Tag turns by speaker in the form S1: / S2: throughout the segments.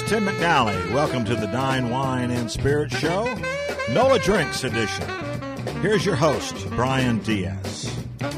S1: Tim McNally. Welcome to the Dine, Wine, and Spirit Show, NOLA Drinks edition. Here's your host, Brian Diaz.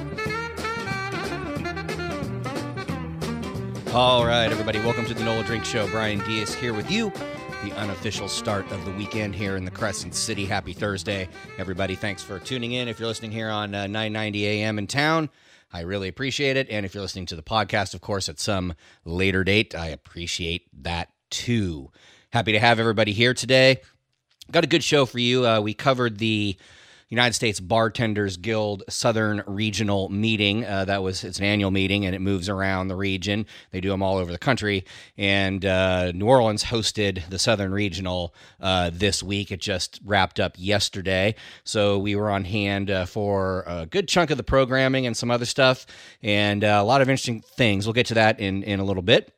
S2: All right, everybody, welcome to the NOLA Drink Show. Brian Diaz here with you. The unofficial start of the weekend here in the Crescent City. Happy Thursday, everybody. Thanks for tuning in. If you're listening here on 990 AM in town, I really appreciate it. And if you're listening to the podcast, of course, at some later date, I appreciate that too. Happy to have everybody here today. Got a good show for you. We covered the United States Bartenders Guild Southern Regional Meeting. It's an annual meeting, and it moves around the region. They do them all over the country. And New Orleans hosted the Southern Regional this week. It just wrapped up yesterday. So we were on hand for a good chunk of the programming and some other stuff, and a lot of interesting things. We'll get to that in a little bit.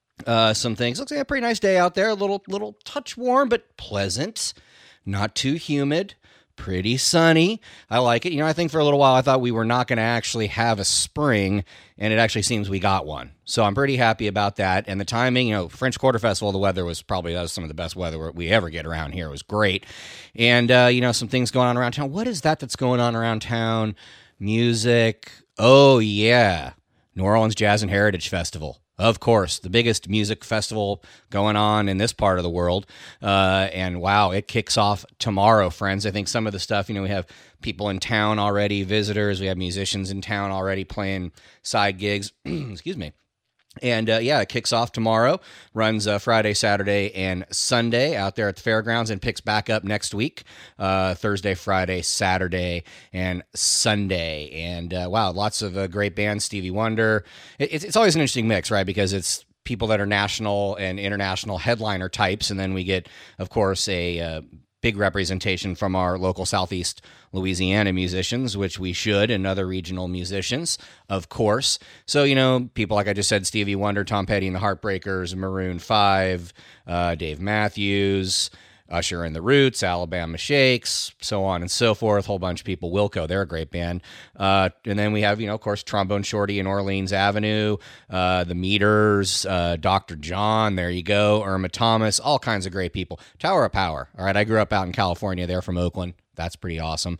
S2: Some things. Looks like a pretty nice day out there. A little touch warm, but pleasant. Not too humid. Pretty sunny. I like it. I think for a little while I thought we were not going to actually have a spring, and it actually seems we got one. So I'm pretty happy about that. And the timing, French Quarter Festival, the weather was some of the best weather we ever get around here. It was great. And, some things going on around town. What is that's going on around town? Music. Oh, yeah. New Orleans Jazz and Heritage Festival. Of course, the biggest music festival going on in this part of the world. And wow, it kicks off tomorrow, friends. I think some of the stuff, we have people in town already, visitors. We have musicians in town already playing side gigs. Excuse me. And it kicks off tomorrow, runs Friday, Saturday, and Sunday out there at the fairgrounds, and picks back up next week, Thursday, Friday, Saturday, and Sunday. And wow, lots of great bands. Stevie Wonder. It's always an interesting mix, right? Because it's people that are national and international headliner types, and then we get, of course, a big representation from our local Southeast Louisiana musicians, which we should, and other regional musicians, of course. So, people like I just said, Stevie Wonder, Tom Petty and the Heartbreakers, Maroon 5, Dave Matthews, Usher and the Roots, Alabama Shakes, so on and so forth. Whole bunch of people. Wilco, they're a great band. And then we have, of course, Trombone Shorty and Orleans Avenue, the Meters, Dr. John, there you go, Irma Thomas, all kinds of great people. Tower of Power, all right, I grew up out in California. They're from Oakland. That's pretty awesome.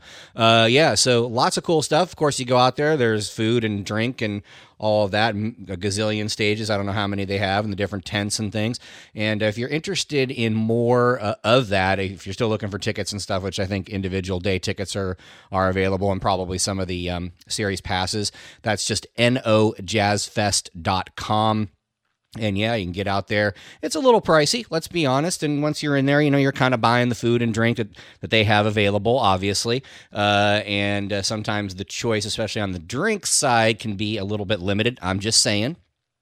S2: So lots of cool stuff. Of course, you go out there, there's food and drink and all of that, a gazillion stages. I don't know how many they have, and the different tents and things. And if you're interested in more of that, if you're still looking for tickets and stuff, which I think individual day tickets are available, and probably some of the series passes, that's just nojazzfest.com. And yeah, you can get out there. It's a little pricey, let's be honest. And once you're in there, you're kind of buying the food and drink that they have available, obviously. And sometimes the choice, especially on the drink side, can be a little bit limited. I'm just saying.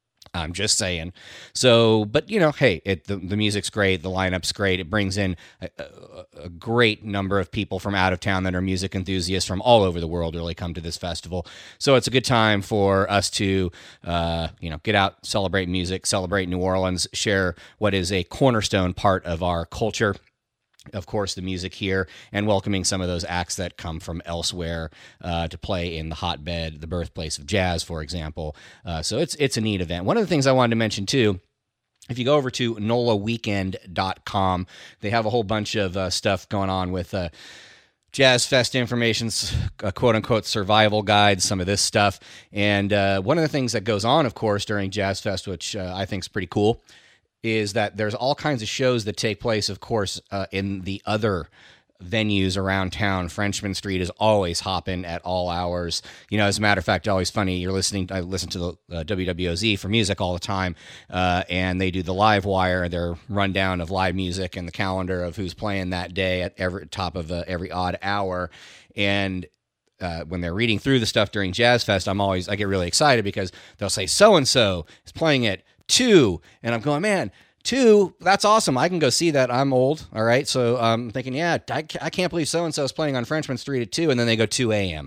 S2: So, but hey, the music's great. The lineup's great. It brings in a great number of people from out of town that are music enthusiasts from all over the world really come to this festival. So it's a good time for us to, get out, celebrate music, celebrate New Orleans, share what is a cornerstone part of our culture. Of course, the music here, and welcoming some of those acts that come from elsewhere to play in the hotbed, the birthplace of jazz, for example. So it's a neat event. One of the things I wanted to mention, too, if you go over to nolaweekend.com, they have a whole bunch of stuff going on with Jazz Fest information, quote-unquote survival guides, some of this stuff. And one of the things that goes on, of course, during Jazz Fest, which I think is pretty cool, is that there's all kinds of shows that take place, of course, in the other venues around town. Frenchman Street is always hopping at all hours. As a matter of fact, always funny. I listen to the WWOZ for music all the time, and they do the Live Wire, their rundown of live music and the calendar of who's playing that day at every top of every odd hour. And when they're reading through the stuff during Jazz Fest, I get really excited because they'll say so-and-so is playing at 2, and I'm going, man, 2, that's awesome. I can go see that. I'm old, all right? So I'm thinking, I can't believe so-and-so is playing on Frenchman Street at 2, and then they go 2 a.m.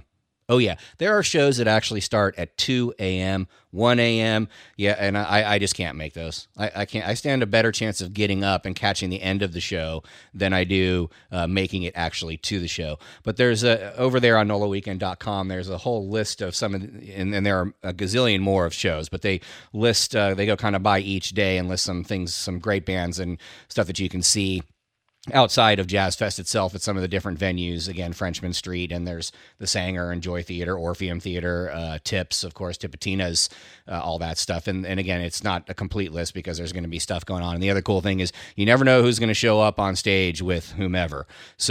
S2: Oh, yeah. There are shows that actually start at 2 a.m., 1 a.m. Yeah, and I just can't make those. I can't. I stand a better chance of getting up and catching the end of the show than I do making it actually to the show. But there's over there on NOLAweekend.com, there's a whole list of some of and there are a gazillion more of shows, but they list, they go kind of by each day and list some things, some great bands and stuff that you can see outside of Jazz Fest itself at some of the different venues. Again, Frenchman Street, and there's the Sanger and Joy Theater, Orpheum Theater, Tips, of course, Tipitina's, all that stuff. And again, it's not a complete list because there's going to be stuff going on. And the other cool thing is you never know who's going to show up on stage with whomever.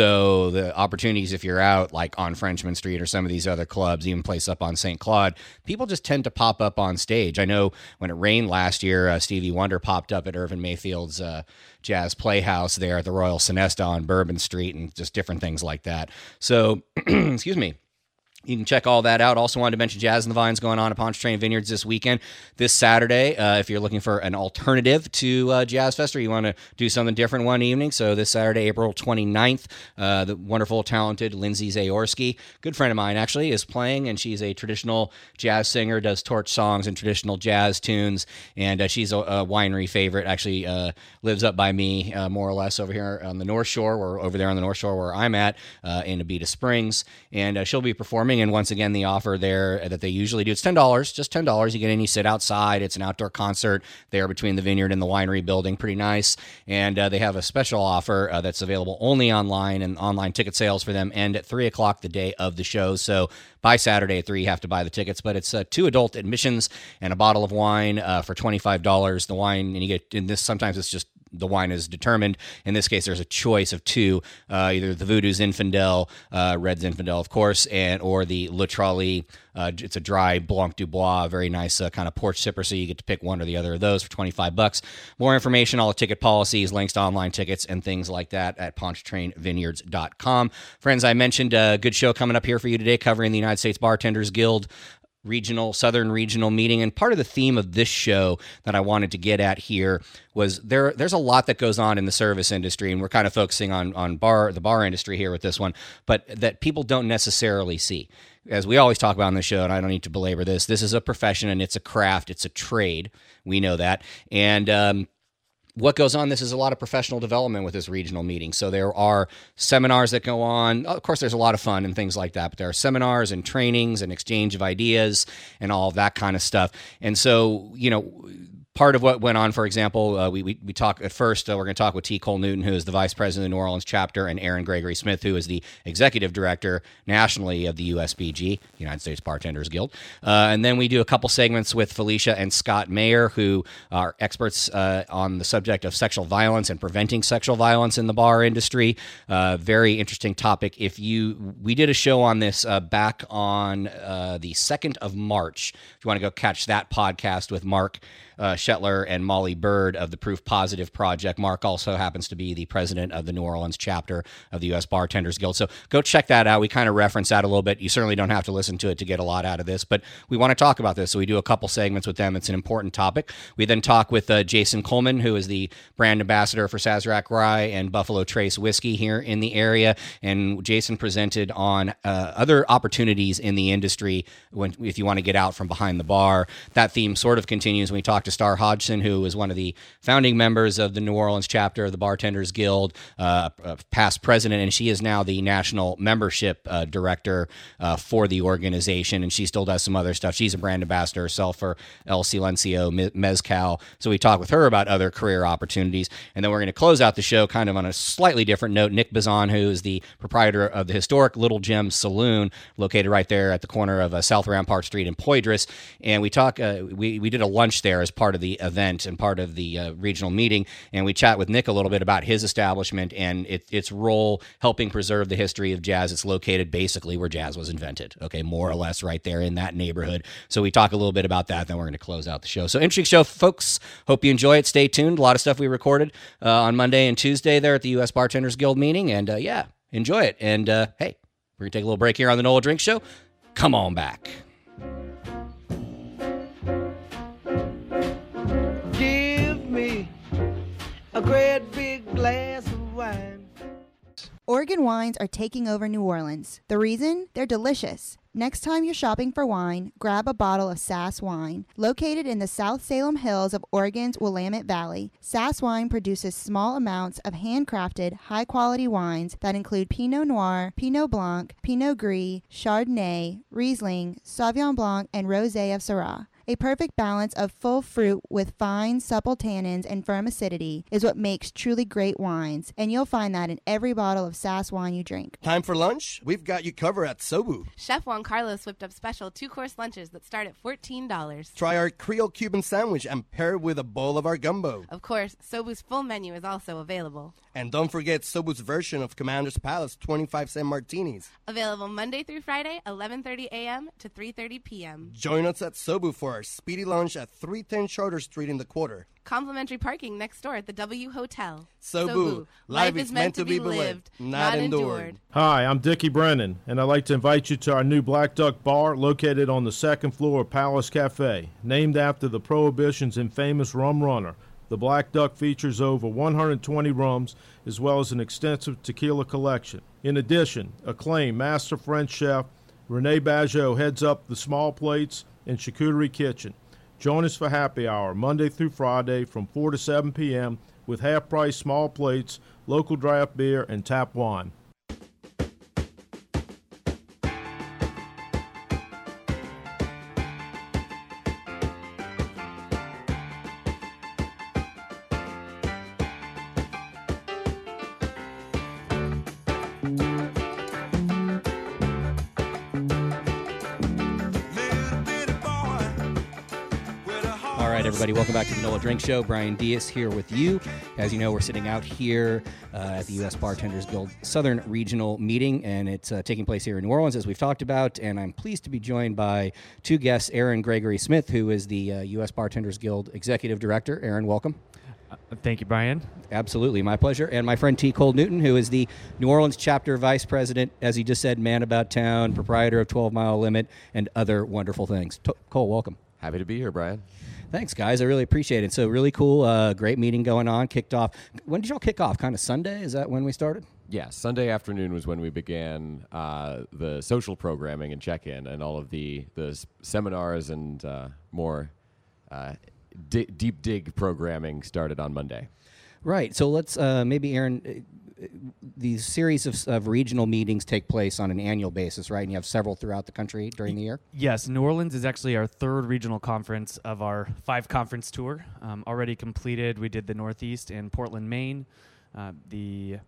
S2: So the opportunities, if you're out like on Frenchman Street or some of these other clubs, even place up on St. Claude, people just tend to pop up on stage. I know when it rained last year, Stevie Wonder popped up at Irvin Mayfield's Jazz Playhouse there at the Royal Sonesta on Bourbon Street and just different things like that. So, excuse me. You can check all that out. Also wanted to mention Jazz in the Vines going on at Pontchartrain Vineyards this weekend. This Saturday, if you're looking for an alternative to Jazz Fest or you want to do something different one evening. So this Saturday, April 29th, the wonderful, talented Lindsay Zaorski, good friend of mine actually, is playing, and she's a traditional jazz singer, does torch songs and traditional jazz tunes, and she's a winery favorite. Actually lives up by me, more or less, over here on the North Shore, or over there on the North Shore where I'm at, in Abita Springs, and she'll be performing. And once again, the offer there that they usually do, it's $10, just $10. You get in, you sit outside. It's an outdoor concert there between the vineyard and the winery building. Pretty nice. And they have a special offer that's available only online, and online ticket sales for them end at 3 o'clock the day of the show. So by Saturday at 3, you have to buy the tickets, but it's 2 adult admissions and a bottle of wine for $25. The wine, and you get in this, sometimes it's just the wine is determined. In this case, there's a choice of 2, either the Voodoo Zinfandel, Red Zinfandel, of course, and or the Le Trolli. It's a dry Blanc du Bois, very nice kind of porch sipper, so you get to pick one or the other of those for $25. More information, all the ticket policies, links to online tickets, and things like that at pontchartrainvineyards.com. Friends, I mentioned a good show coming up here for you today covering the United States Bartenders Guild Southern Regional meeting. And part of the theme of this show that I wanted to get at here was there's a lot that goes on in the service industry, and we're kind of focusing on the bar industry here with this one, but that people don't necessarily see. As we always talk about on the show, and I don't need to belabor this is a profession and it's a craft, it's a trade. We know that. And what goes on, this is a lot of professional development with this regional meeting. So there are seminars that go on. Of course, there's a lot of fun and things like that, but there are seminars and trainings and exchange of ideas and all of that kind of stuff. And so, part of what went on, for example, we talk at first, we're going to talk with T. Cole Newton, who is the vice president of the New Orleans chapter, and Aaron Gregory Smith, who is the executive director nationally of the USBG, United States Bartenders Guild. And then we do a couple segments with Felicia and Scott Mayer, who are experts on the subject of sexual violence and preventing sexual violence in the bar industry. Very interesting topic. We did a show on this back on the 2nd of March. If you want to go catch that podcast with Mark Shetler and Molly Bird of the Proof Positive Project. Mark also happens to be the president of the New Orleans chapter of the U.S. Bartenders Guild. So go check that out. We kind of reference that a little bit. You certainly don't have to listen to it to get a lot out of this, but we want to talk about this. So we do a couple segments with them. It's an important topic. We then talk with Jason Coleman, who is the brand ambassador for Sazerac Rye and Buffalo Trace whiskey here in the area. And Jason presented on other opportunities in the industry if you want to get out from behind the bar. That theme sort of continues when we talk to Star Hodgson, who is one of the founding members of the New Orleans chapter of the Bartenders Guild, past president, and she is now the national membership director for the organization, and she still does some other stuff. She's a brand ambassador herself for El Silencio Mezcal, so we talk with her about other career opportunities, and then we're going to close out the show kind of on a slightly different note. Nick Bazan, who is the proprietor of the historic Little Gem Saloon, located right there at the corner of South Rampart Street in Poydras, and we talk. We did a lunch there as part of the event and part of the regional meeting, and we chat with Nick a little bit about his establishment and its role helping preserve the history of jazz. It's located basically where jazz was invented, okay, more or less right there in that neighborhood. So we talk a little bit about that, then we're going to close out the show. So interesting show, folks. Hope you enjoy it. Stay tuned. A lot of stuff we recorded on Monday and Tuesday there at the U.S. Bartenders Guild meeting, and enjoy it. And hey, we're going to take a little break here on the NOLA Drink Show. Come on back.
S3: A great big glass of wine.
S4: Oregon wines are taking over New Orleans. The reason? They're delicious. Next time you're shopping for wine, grab a bottle of Sass Wine. Located in the South Salem Hills of Oregon's Willamette Valley, Sass Wine produces small amounts of handcrafted, high-quality wines that include Pinot Noir, Pinot Blanc, Pinot Gris, Chardonnay, Riesling, Sauvignon Blanc, and Rosé of Syrah. A perfect balance of full fruit with fine, supple tannins and firm acidity is what makes truly great wines, and you'll find that in every bottle of Sass Wine you drink.
S5: Time for lunch? We've got you covered at Sobu.
S6: Chef Juan Carlos whipped up special 2-course lunches that start at $14.
S5: Try our Creole Cuban sandwich and pair it with a bowl of our gumbo.
S6: Of course, Sobu's full menu is also available.
S5: And don't forget Sobu's version of Commander's Palace 25-cent martinis.
S6: Available Monday through Friday, 11:30 a.m. to 3:30 p.m.
S5: Join us at Sobu for our speedy lunch at 310 Charter Street in the Quarter.
S6: Complimentary parking next door at the W Hotel.
S5: Sobu, life is meant to be lived, not endured.
S7: Hi, I'm Dickie Brennan, and I'd like to invite you to our new Black Duck Bar located on the second floor of Palace Cafe, named after the Prohibition's infamous rum runner. The Black Duck features over 120 rums, as well as an extensive tequila collection. In addition, acclaimed master French chef Rene Bageot heads up the small plates and charcuterie kitchen. Join us for happy hour Monday through Friday from 4 to 7 p.m. with half-price small plates, local draft beer, and tap wine.
S2: Everybody, welcome back to the NOLA Drink Show. Brian Diaz here with you. As you know, we're sitting out here at the U.S. Bartenders Guild Southern Regional Meeting, and it's taking place here in New Orleans, as we've talked about. And I'm pleased to be joined by two guests, Aaron Gregory Smith, who is the U.S. Bartenders Guild Executive Director. Aaron, welcome.
S8: Thank you, Brian.
S2: Absolutely, my pleasure. And my friend T. Cole Newton, who is the New Orleans Chapter Vice President, as he just said, man about town, proprietor of 12 Mile Limit, and other wonderful things. Cole, welcome.
S9: Happy to be here, Brian.
S2: Thanks, guys. I really appreciate it. So really cool, great meeting going on. Kicked off. When did y'all kick off? Kind of Sunday? Is that when we started?
S9: Yeah, Sunday afternoon was when we began the social programming and check-in, and all of the seminars and more deep dig programming started on Monday.
S2: Right. So let's maybe, Aaron, these series of regional meetings take place on an annual basis, right? And you have several throughout the country during the year?
S8: Yes. New Orleans is actually our third regional conference of our 5-conference tour. Already completed. We did the Northeast in Portland, Maine, the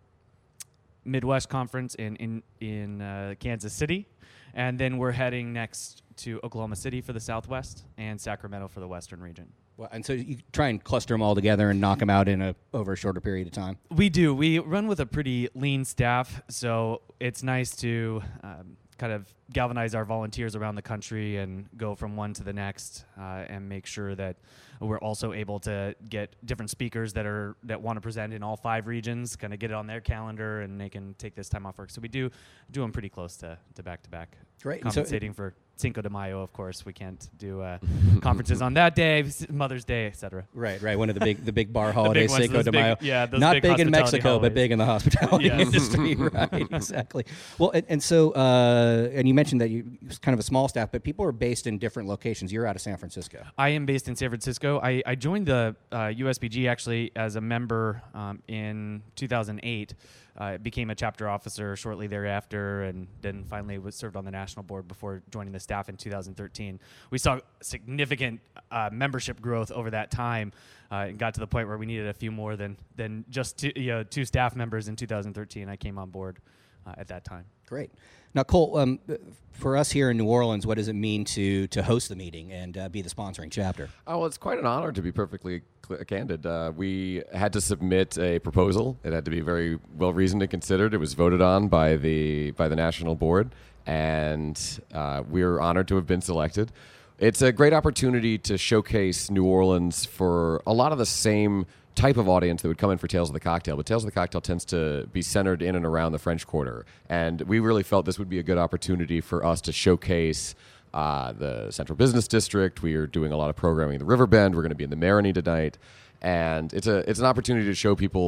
S8: Midwest Conference in Kansas City, and then we're heading next to Oklahoma City for the Southwest and Sacramento for the Western region.
S2: Well, and so you try and cluster them all together and knock them out over a shorter period of time?
S8: We do. We run with a pretty lean staff, so it's nice to kind of galvanize our volunteers around the country and go from one to the next and make sure that we're also able to get different speakers that want to present in all 5 regions, kind of get it on their calendar, and they can take this time off work. So we do them pretty close to back-to-back.
S2: Great.
S8: Compensating for Cinco de Mayo, of course. We can't do conferences on that day, Mother's Day, etc.
S2: Right. One of the big bar holidays,
S8: ones,
S2: Cinco de Mayo.
S8: Yeah, those
S2: not
S8: big
S2: in Mexico,
S8: holidays.
S2: but big in the hospitality industry. Right, exactly. Well, and so you mentioned that you kind of a small staff, but people are based in different locations. You're out of San Francisco.
S8: I am based in San Francisco. I joined the USBG actually as a member in 2008. Became a chapter officer shortly thereafter, and then finally was served on the national board before joining the staff in 2013. We saw significant membership growth over that time, and got to the point where we needed a few more than just two staff members in 2013. I came on board at that time.
S2: Great. Now, Cole, for us here in New Orleans, what does it mean to host the meeting and be the sponsoring chapter?
S9: Oh, well, it's quite an honor, to be perfectly candid. We had to submit a proposal. It had to be very well reasoned and considered. It was voted on by the national board, and we're honored to have been selected. It's a great opportunity to showcase New Orleans for a lot of the same type of audience that would come in for Tales of the Cocktail, but Tales of the Cocktail tends to be centered in and around the French Quarter, and we really felt this would be a good opportunity for us to showcase the Central Business District. We are doing a lot of programming in the Riverbend. We're going to be in the Marigny tonight, and it's an opportunity to show people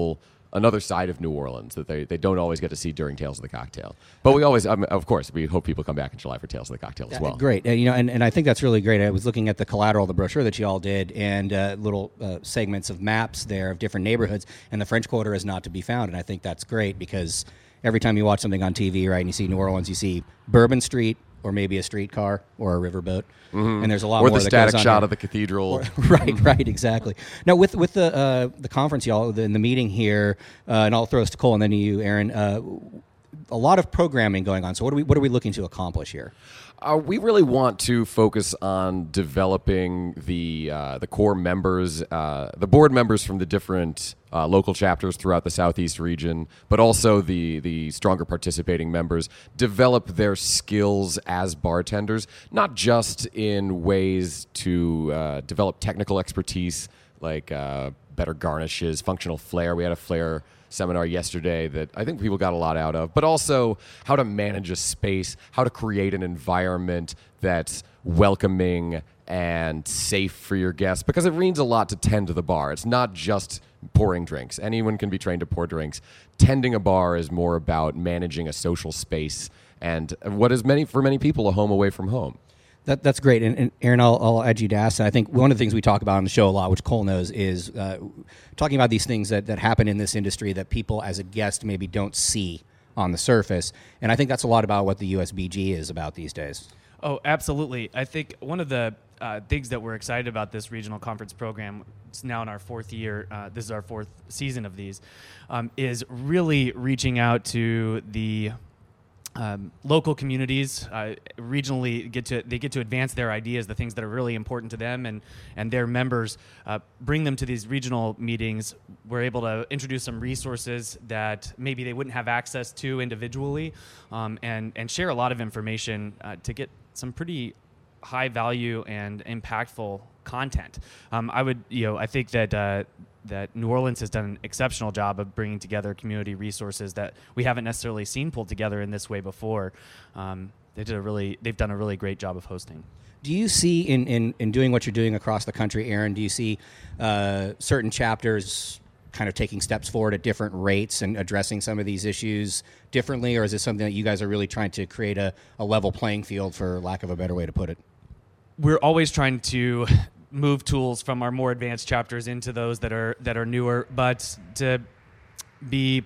S9: another side of New Orleans that they don't always get to see during Tales of the Cocktail. But we always, of course, we hope people come back in July for Tales of the Cocktail as well.
S2: Great. And I think that's really great. I was looking at the collateral, the brochure that you all did, and little segments of maps there of different neighborhoods, and the French Quarter is not to be found. And I think that's great because every time you watch something on TV, right, and you see New Orleans, you see Bourbon Street, or maybe a streetcar or a riverboat, and there's a lot more.
S9: Or the
S2: that
S9: static
S2: goes on
S9: shot
S2: there.
S9: of the cathedral.
S2: Right, exactly. Now with the conference, y'all, in the meeting here, and I'll throw this to Cole and then to you, Aaron. A lot of programming going on. So what are we looking to accomplish here?
S9: We really want to focus on developing the core members, the board members from the different local chapters throughout the Southeast region, but also the stronger participating members, develop their skills as bartenders, not just in ways to develop technical expertise like better garnishes, functional flair. We had a flair seminar yesterday that I think people got a lot out of, but also how to manage a space, how to create an environment that's welcoming and safe for your guests, because it means a lot to tend to the bar. It's not just pouring drinks. Anyone can be trained to pour drinks. Tending a bar is more about managing a social space and what is for many people a home away from home.
S2: That's great. And Aaron, I'll add you to ask that. I think one of the things we talk about on the show a lot, which Cole knows, is talking about these things that happen in this industry that people as a guest maybe don't see on the surface. And I think that's a lot about what the USBG is about these days.
S8: Oh, absolutely. I think one of the things that we're excited about this regional conference program, it's now in our fourth year, this is our fourth season of these, is really reaching out to the local communities, regionally they get to advance their ideas, the things that are really important to them and their members, bring them to these regional meetings. We're able to introduce some resources that maybe they wouldn't have access to individually, and share a lot of information to get some pretty high value and impactful content. I think that New Orleans has done an exceptional job of bringing together community resources that we haven't necessarily seen pulled together in this way before. They've done a really great job of hosting.
S2: Do you see in doing what you're doing across the country, Aaron, do you see certain chapters kind of taking steps forward at different rates and addressing some of these issues differently, or is this something that you guys are really trying to create a level playing field, for lack of a better way to put it?
S8: We're always trying to move tools from our more advanced chapters into those that are newer, but to be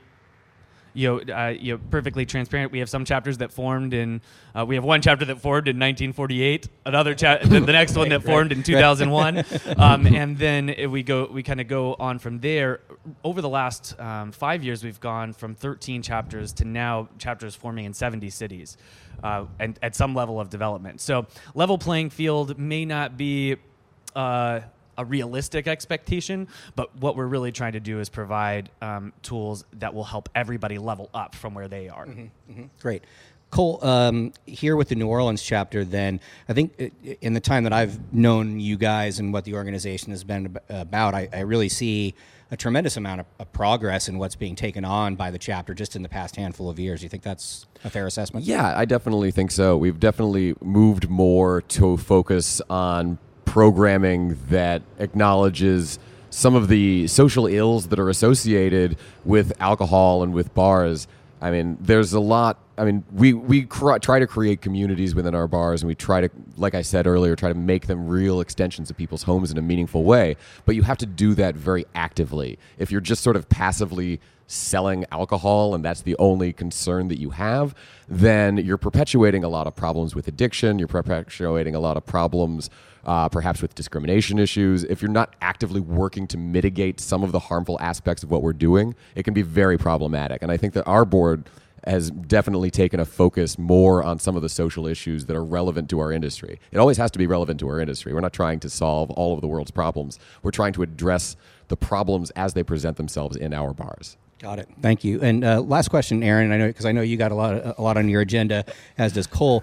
S8: perfectly transparent, we have some chapters that formed in we have one chapter that formed in 1948, another the next one that formed in 2001, and then we kind of go on from there. Over the last 5 years, we've gone from 13 chapters to now chapters forming in 70 cities, and at some level of development. So level playing field may not be a realistic expectation, but what we're really trying to do is provide tools that will help everybody level up from where they are.
S2: Great. Cole, here with the New Orleans chapter, then, I think in the time that I've known you guys and what the organization has been about, I really see a tremendous amount of progress in what's being taken on by the chapter just in the past handful of years. Do you think that's a fair assessment?
S9: Yeah, I definitely think so. We've definitely moved more to focus on programming that acknowledges some of the social ills that are associated with alcohol and with bars. I mean, there's a lot. I mean, we try to create communities within our bars, and we try to, like I said earlier, try to make them real extensions of people's homes in a meaningful way. But you have to do that very actively. If you're just sort of passively selling alcohol and that's the only concern that you have, then you're perpetuating a lot of problems with addiction. You're perpetuating a lot of problems perhaps with discrimination issues. If you're not actively working to mitigate some of the harmful aspects of what we're doing, it can be very problematic. And I think that our board has definitely taken a focus more on some of the social issues that are relevant to our industry. It always has to be relevant to our industry. We're not trying to solve all of the world's problems. We're trying to address the problems as they present themselves in our bars.
S2: Got it. Thank you. And last question, Aaron. I know you got a lot on your agenda, as does Cole.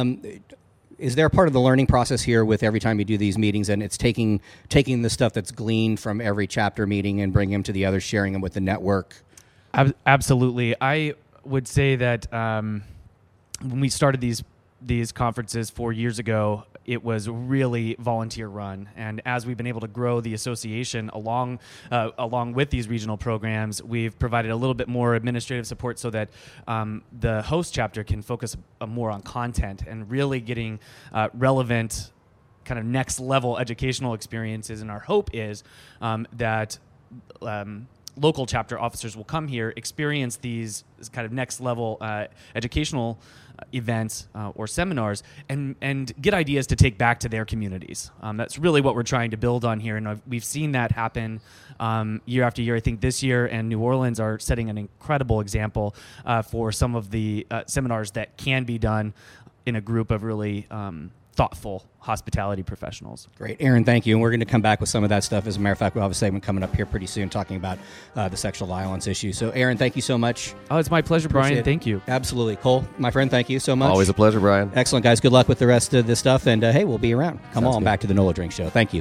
S2: Is there a part of the learning process here with every time you do these meetings, and it's taking the stuff that's gleaned from every chapter meeting and bringing them to the others, sharing them with the network?
S8: Absolutely. I would say that when we started these conferences 4 years ago, it was really volunteer run. And as we've been able to grow the association along with these regional programs, we've provided a little bit more administrative support so that the host chapter can focus more on content and really getting relevant kind of next level educational experiences. And our hope is that local chapter officers will come here, experience these kind of next level educational events or seminars, and get ideas to take back to their communities. That's really what we're trying to build on here, and we've seen that happen year after year. I think this year and New Orleans are setting an incredible example for some of the seminars that can be done in a group of really thoughtful hospitality professionals.
S2: Great. Aaron, thank you. And we're going to come back with some of that stuff. As a matter of fact, we'll have a segment coming up here pretty soon talking about the sexual violence issue. So, Aaron, thank you so much.
S8: Oh, it's my pleasure, Brian. Thank you.
S2: Absolutely. Cole, my friend, thank you so much.
S9: Always a pleasure, Brian.
S2: Excellent, guys. Good luck with the rest of this stuff. And, hey, we'll be around. Come on back to the NOLA Drink Show. Thank you.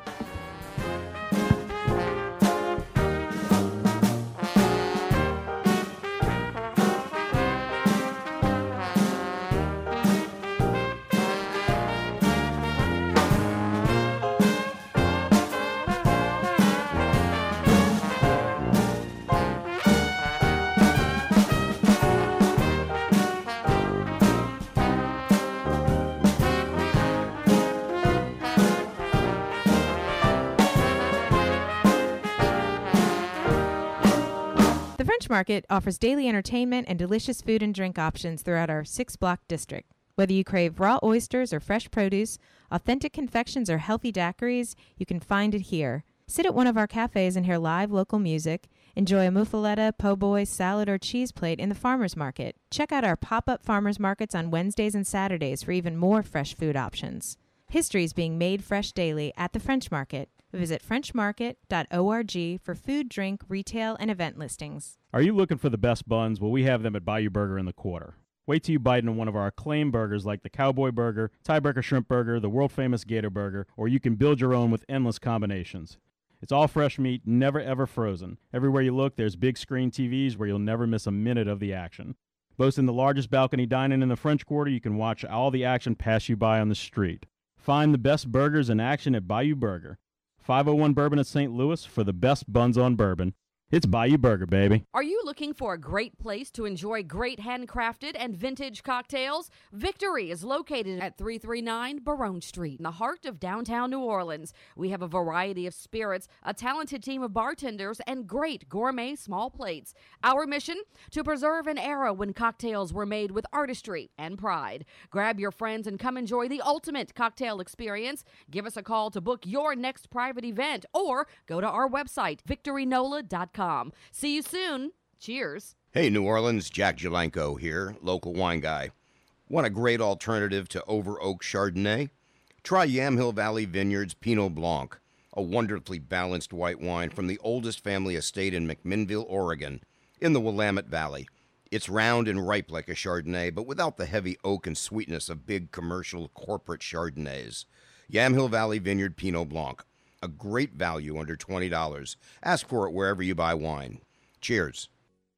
S10: Market offers daily entertainment and delicious food and drink options throughout our 6-block district. Whether you crave raw oysters or fresh produce, authentic confections or healthy daiquiris, you can find it here. Sit at one of our cafes and hear live local music. Enjoy a muffaletta, po' boy, salad, or cheese plate in the farmers market. Check out our pop-up farmers markets on Wednesdays and Saturdays for even more fresh food options. History is being made fresh daily at the French Market. Visit frenchmarket.org for food, drink, retail, and event listings.
S11: Are you looking for the best buns? Well, we have them at Bayou Burger in the Quarter. Wait till you bite into one of our acclaimed burgers like the Cowboy Burger, Tiebreaker Shrimp Burger, the world-famous Gator Burger, or you can build your own with endless combinations. It's all fresh meat, never ever frozen. Everywhere you look, there's big screen TVs where you'll never miss a minute of the action. Boasting the largest balcony dining in the French Quarter, you can watch all the action pass you by on the street. Find the best burgers in action at Bayou Burger. 501 Bourbon at St. Louis for the best buns on bourbon. It's Bayou Burger, baby.
S12: Are you looking for a great place to enjoy great handcrafted and vintage cocktails? Victory is located at 339 Barone Street in the heart of downtown New Orleans. We have a variety of spirits, a talented team of bartenders, and great gourmet small plates. Our mission? To preserve an era when cocktails were made with artistry and pride. Grab your friends and come enjoy the ultimate cocktail experience. Give us a call to book your next private event or go to our website, victorynola.com. See you soon. Cheers.
S13: Hey, New Orleans, Jack Jalenko here, local wine guy. Want a great alternative to Over Oak Chardonnay? Try Yamhill Valley Vineyards Pinot Blanc, a wonderfully balanced white wine from the oldest family estate in McMinnville, Oregon, in the Willamette Valley. It's round and ripe like a Chardonnay, but without the heavy oak and sweetness of big commercial corporate Chardonnays. Yamhill Valley Vineyard Pinot Blanc. A great value under $20. Ask for it wherever you buy wine. Cheers.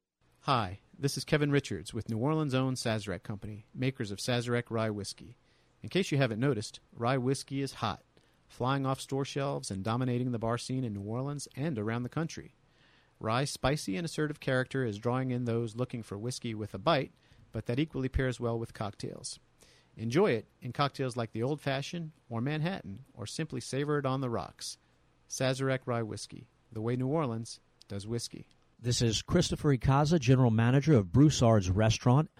S14: Hi, this is Kevin Richards with New Orleans' own Sazerac Company, makers of Sazerac Rye Whiskey. In case you haven't noticed, rye whiskey is hot, flying off store shelves and dominating the bar scene in New Orleans and around the country. Rye's spicy and assertive character is drawing in those looking for whiskey with a bite, but that equally pairs well with cocktails. Enjoy it in cocktails like the Old Fashioned or Manhattan, or simply savor it on the rocks. Sazerac Rye Whiskey, the way New Orleans does whiskey.
S15: This is Christopher Icaza, General Manager of Broussard's Restaurant,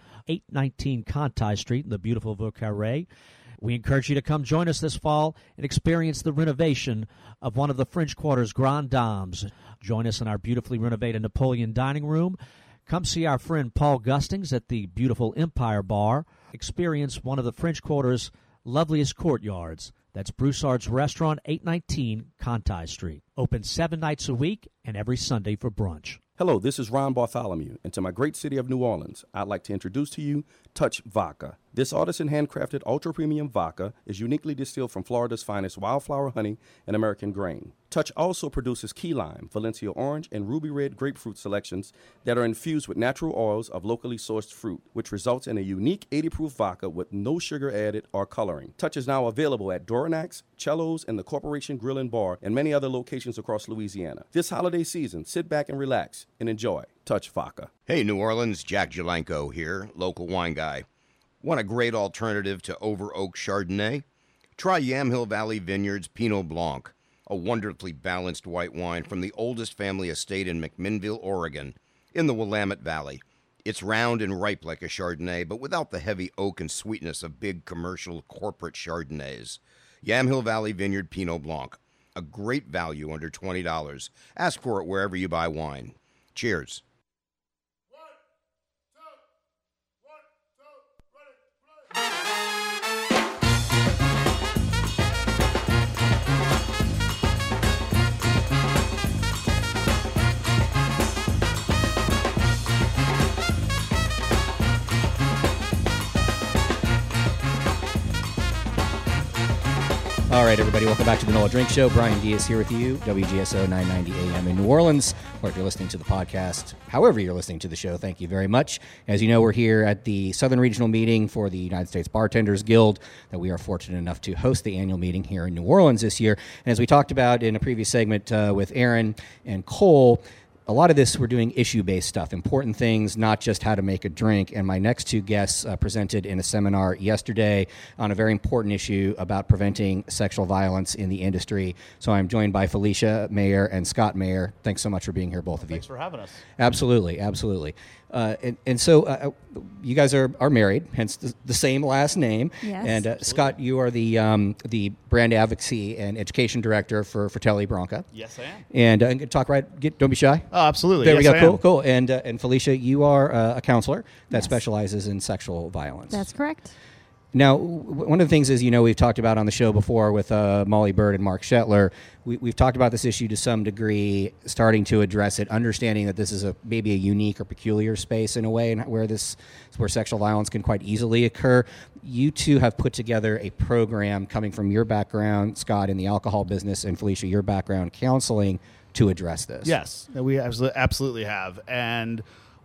S15: 819 Conti Street in the beautiful Vieux Carré. We encourage you to come join us this fall and experience the renovation of one of the French Quarter's Grand Dames. Join us in our beautifully renovated Napoleon dining room. Come see our friend Paul Gustings at the beautiful Empire Bar. Experience one of the French Quarter's loveliest courtyards. That's Broussard's Restaurant, 819 Conti Street. Open 7 nights a week and every Sunday for brunch.
S16: Hello, this is Ron Bartholomew, and to my great city of New Orleans, I'd like to introduce to you Touch Vodka. This artisan handcrafted ultra-premium vodka is uniquely distilled from Florida's finest wildflower honey and American grain. Touch also produces key lime, Valencia orange, and ruby red grapefruit selections that are infused with natural oils of locally sourced fruit, which results in a unique 80-proof vodka with no sugar added or coloring. Touch is now available at Doranax, Cello's, and the Corporation Grill and Bar, and many other locations across Louisiana. This holiday season, sit back and relax and enjoy Touch Vodka.
S13: Hey, New Orleans, Jack Jalanko here, local wine guy. Want a great alternative to Over Oak Chardonnay? Try Yamhill Valley Vineyards Pinot Blanc, a wonderfully balanced white wine from the oldest family estate in McMinnville, Oregon, in the Willamette Valley. It's round and ripe like a Chardonnay, but without the heavy oak and sweetness of big commercial corporate Chardonnays. Yamhill Valley Vineyard Pinot Blanc, a great value under $20. Ask for it wherever you buy wine. Cheers.
S2: All right, everybody, welcome back to the NOLA Drink Show. Brian Diaz here with you, WGSO 990 AM in New Orleans, or if you're listening to the podcast, however you're listening to the show, thank you very much. As you know, we're here at the Southern Regional Meeting for the United States Bartenders Guild, that we are fortunate enough to host the annual meeting here in New Orleans this year. And as we talked about in a previous segment with Aaron and Cole, a lot of this, we're doing issue-based stuff, important things, not just how to make a drink. And my next two guests presented in a seminar yesterday on a very important issue about preventing sexual violence in the industry. So I'm joined by Felicia Mayer and Scott Mayer. Thanks so much for being here, both of you.
S17: Thanks for having us.
S2: Absolutely, absolutely. So you guys are married, hence the same last name.
S17: Yes.
S2: And Scott, you are the brand advocacy and education director for Fratelli Branca.
S17: Yes, I am.
S2: And talk right. Don't be shy.
S17: Oh, absolutely.
S2: There
S17: yes,
S2: we go.
S17: I
S2: Cool,
S17: am.
S2: cool. And Felicia, you are a counselor that specializes in sexual violence.
S18: That's correct.
S2: Now, one of the things is, we've talked about on the show before with Molly Bird and Mark Shetler, we've talked about this issue to some degree, starting to address it, understanding that this is maybe a unique or peculiar space in a way, and where sexual violence can quite easily occur. You two have put together a program coming from your background, Scott, in the alcohol business, and Felicia, your background counseling, to address this.
S17: Yes, we absolutely have. And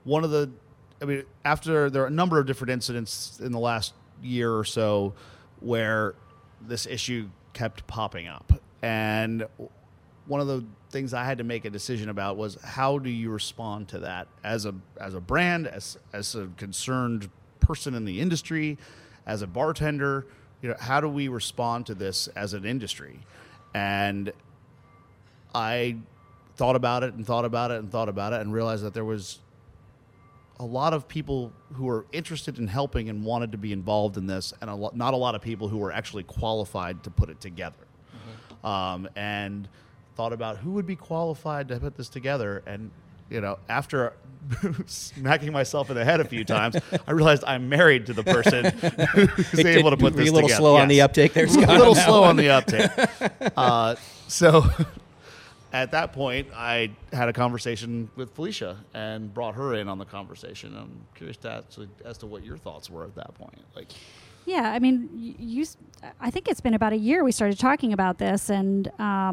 S17: after there are a number of different incidents in the last year or so where this issue kept popping up, and one of the things I had to make a decision about was, how do you respond to that as a brand, as a concerned person in the industry, as a bartender? How do we respond to this as an industry? And I thought about it and realized that there was a lot of people who were interested in helping and wanted to be involved in this, and not a lot of people who were actually qualified to put it together. Mm-hmm. And thought about who would be qualified to put this together. And, after smacking myself in the head a few times, I realized I'm married to the person who's able to put this together.
S2: Were you a little slow on the uptake there, Scott?
S17: A little slow on the uptake. So at that point, I had a conversation with Felicia and brought her in on the conversation. I'm curious as to what your thoughts were at that point.
S18: Yeah, I mean, I think it's been about a year we started talking about this, and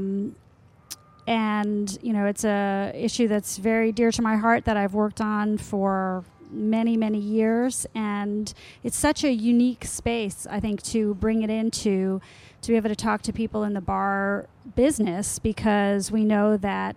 S18: it's a issue that's very dear to my heart that I've worked on for many, many years, and it's such a unique space, I think, to bring it into, to be able to talk to people in the bar business, because we know that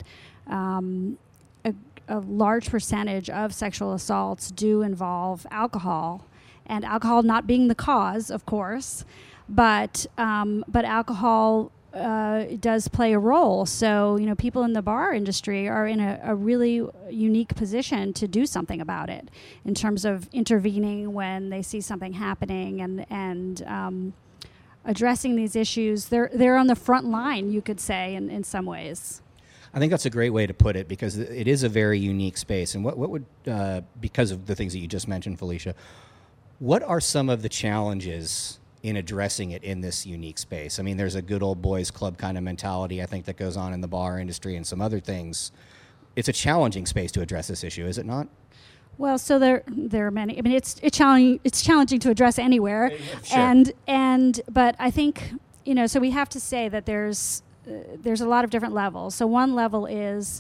S18: a large percentage of sexual assaults do involve alcohol, and alcohol not being the cause, of course, but alcohol does play a role. So, people in the bar industry are in a really unique position to do something about it in terms of intervening when they see something happening and addressing these issues. They're on the front line, you could say, in some ways.
S2: I think that's a great way to put it, because it is a very unique space. And what would, because of the things that you just mentioned, Felicia, what are some of the challenges in addressing it in this unique space? I mean, there's a good old boys club kind of mentality, I think, that goes on in the bar industry and some other things. It's a challenging space to address this issue, is it not?
S18: Well, so there are many. I mean, it's challenging to address anywhere,
S2: Sure.
S18: But I think so we have to say that there's a lot of different levels. So one level is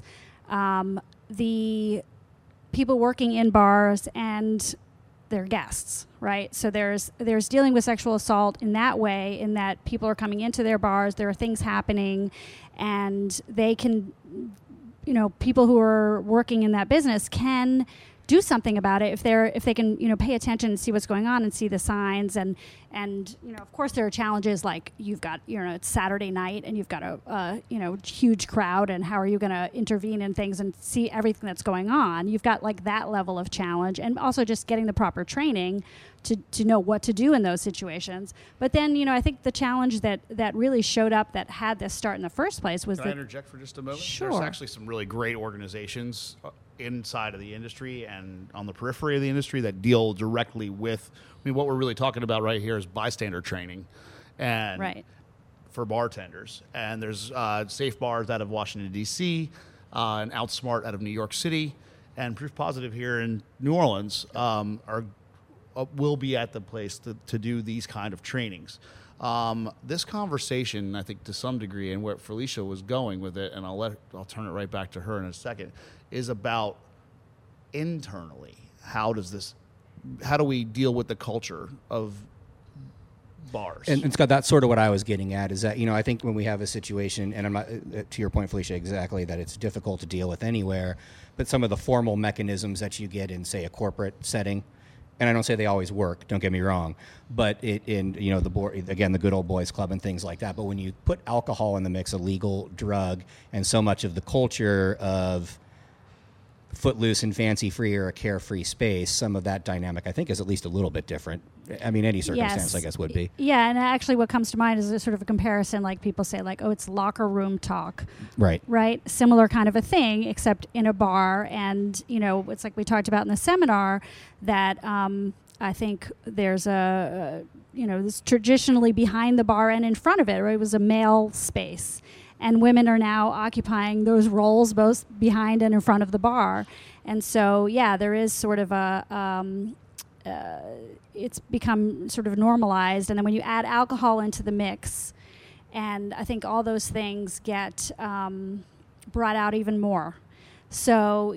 S18: the people working in bars and their guests, right? So there's dealing with sexual assault in that way, in that people are coming into their bars, there are things happening, and they can, people who are working in that business can do something about it if they can pay attention and see what's going on and see the signs and of course there are challenges like you've got it's Saturday night and you've got a huge crowd, and how are you going to intervene in things and see everything that's going on. You've got like that level of challenge, and also just getting the proper training to know what to do in those situations. But then I think the challenge that really showed up that had this start in the first place was
S17: Can I interject for just a moment?
S18: Sure.
S17: There's actually some really great organizations inside of the industry and on the periphery of the industry that deal directly with, what we're really talking about right here is bystander training and
S18: right.
S17: for bartenders. And there's Safe Bars out of Washington, D.C., and Outsmart out of New York City, and Proof Positive here in New Orleans will be at the place to do these kind of trainings. This conversation, I think to some degree, and where Felicia was going with it, and I'll turn it right back to her in a second, is about internally. How do we deal with the culture of bars?
S2: And Scott, that's sort of what I was getting at, is that, I think when we have a situation, and I'm not, to your point, Felicia, exactly, that it's difficult to deal with anywhere, but some of the formal mechanisms that you get in, say, a corporate setting, and I don't say they always work, don't get me wrong, but in the board, again, the good old boys club and things like that. But when you put alcohol in the mix, a legal drug, and so much of the culture of footloose and fancy free or a carefree space, some of that dynamic I think is at least a little bit different. I mean, any circumstance,
S18: Yes.
S2: I guess, would be.
S18: Yeah, and actually what comes to mind is a sort of a comparison, like people say, like, oh, it's locker room talk.
S2: Right.
S18: Right? Similar kind of a thing, except in a bar. And, it's like we talked about in the seminar that I think there's this traditionally behind the bar and in front of it, right? It was a male space. And women are now occupying those roles both behind and in front of the bar. And so, yeah, there is sort of it's become sort of normalized. And then when you add alcohol into the mix, and I think all those things get brought out even more. So,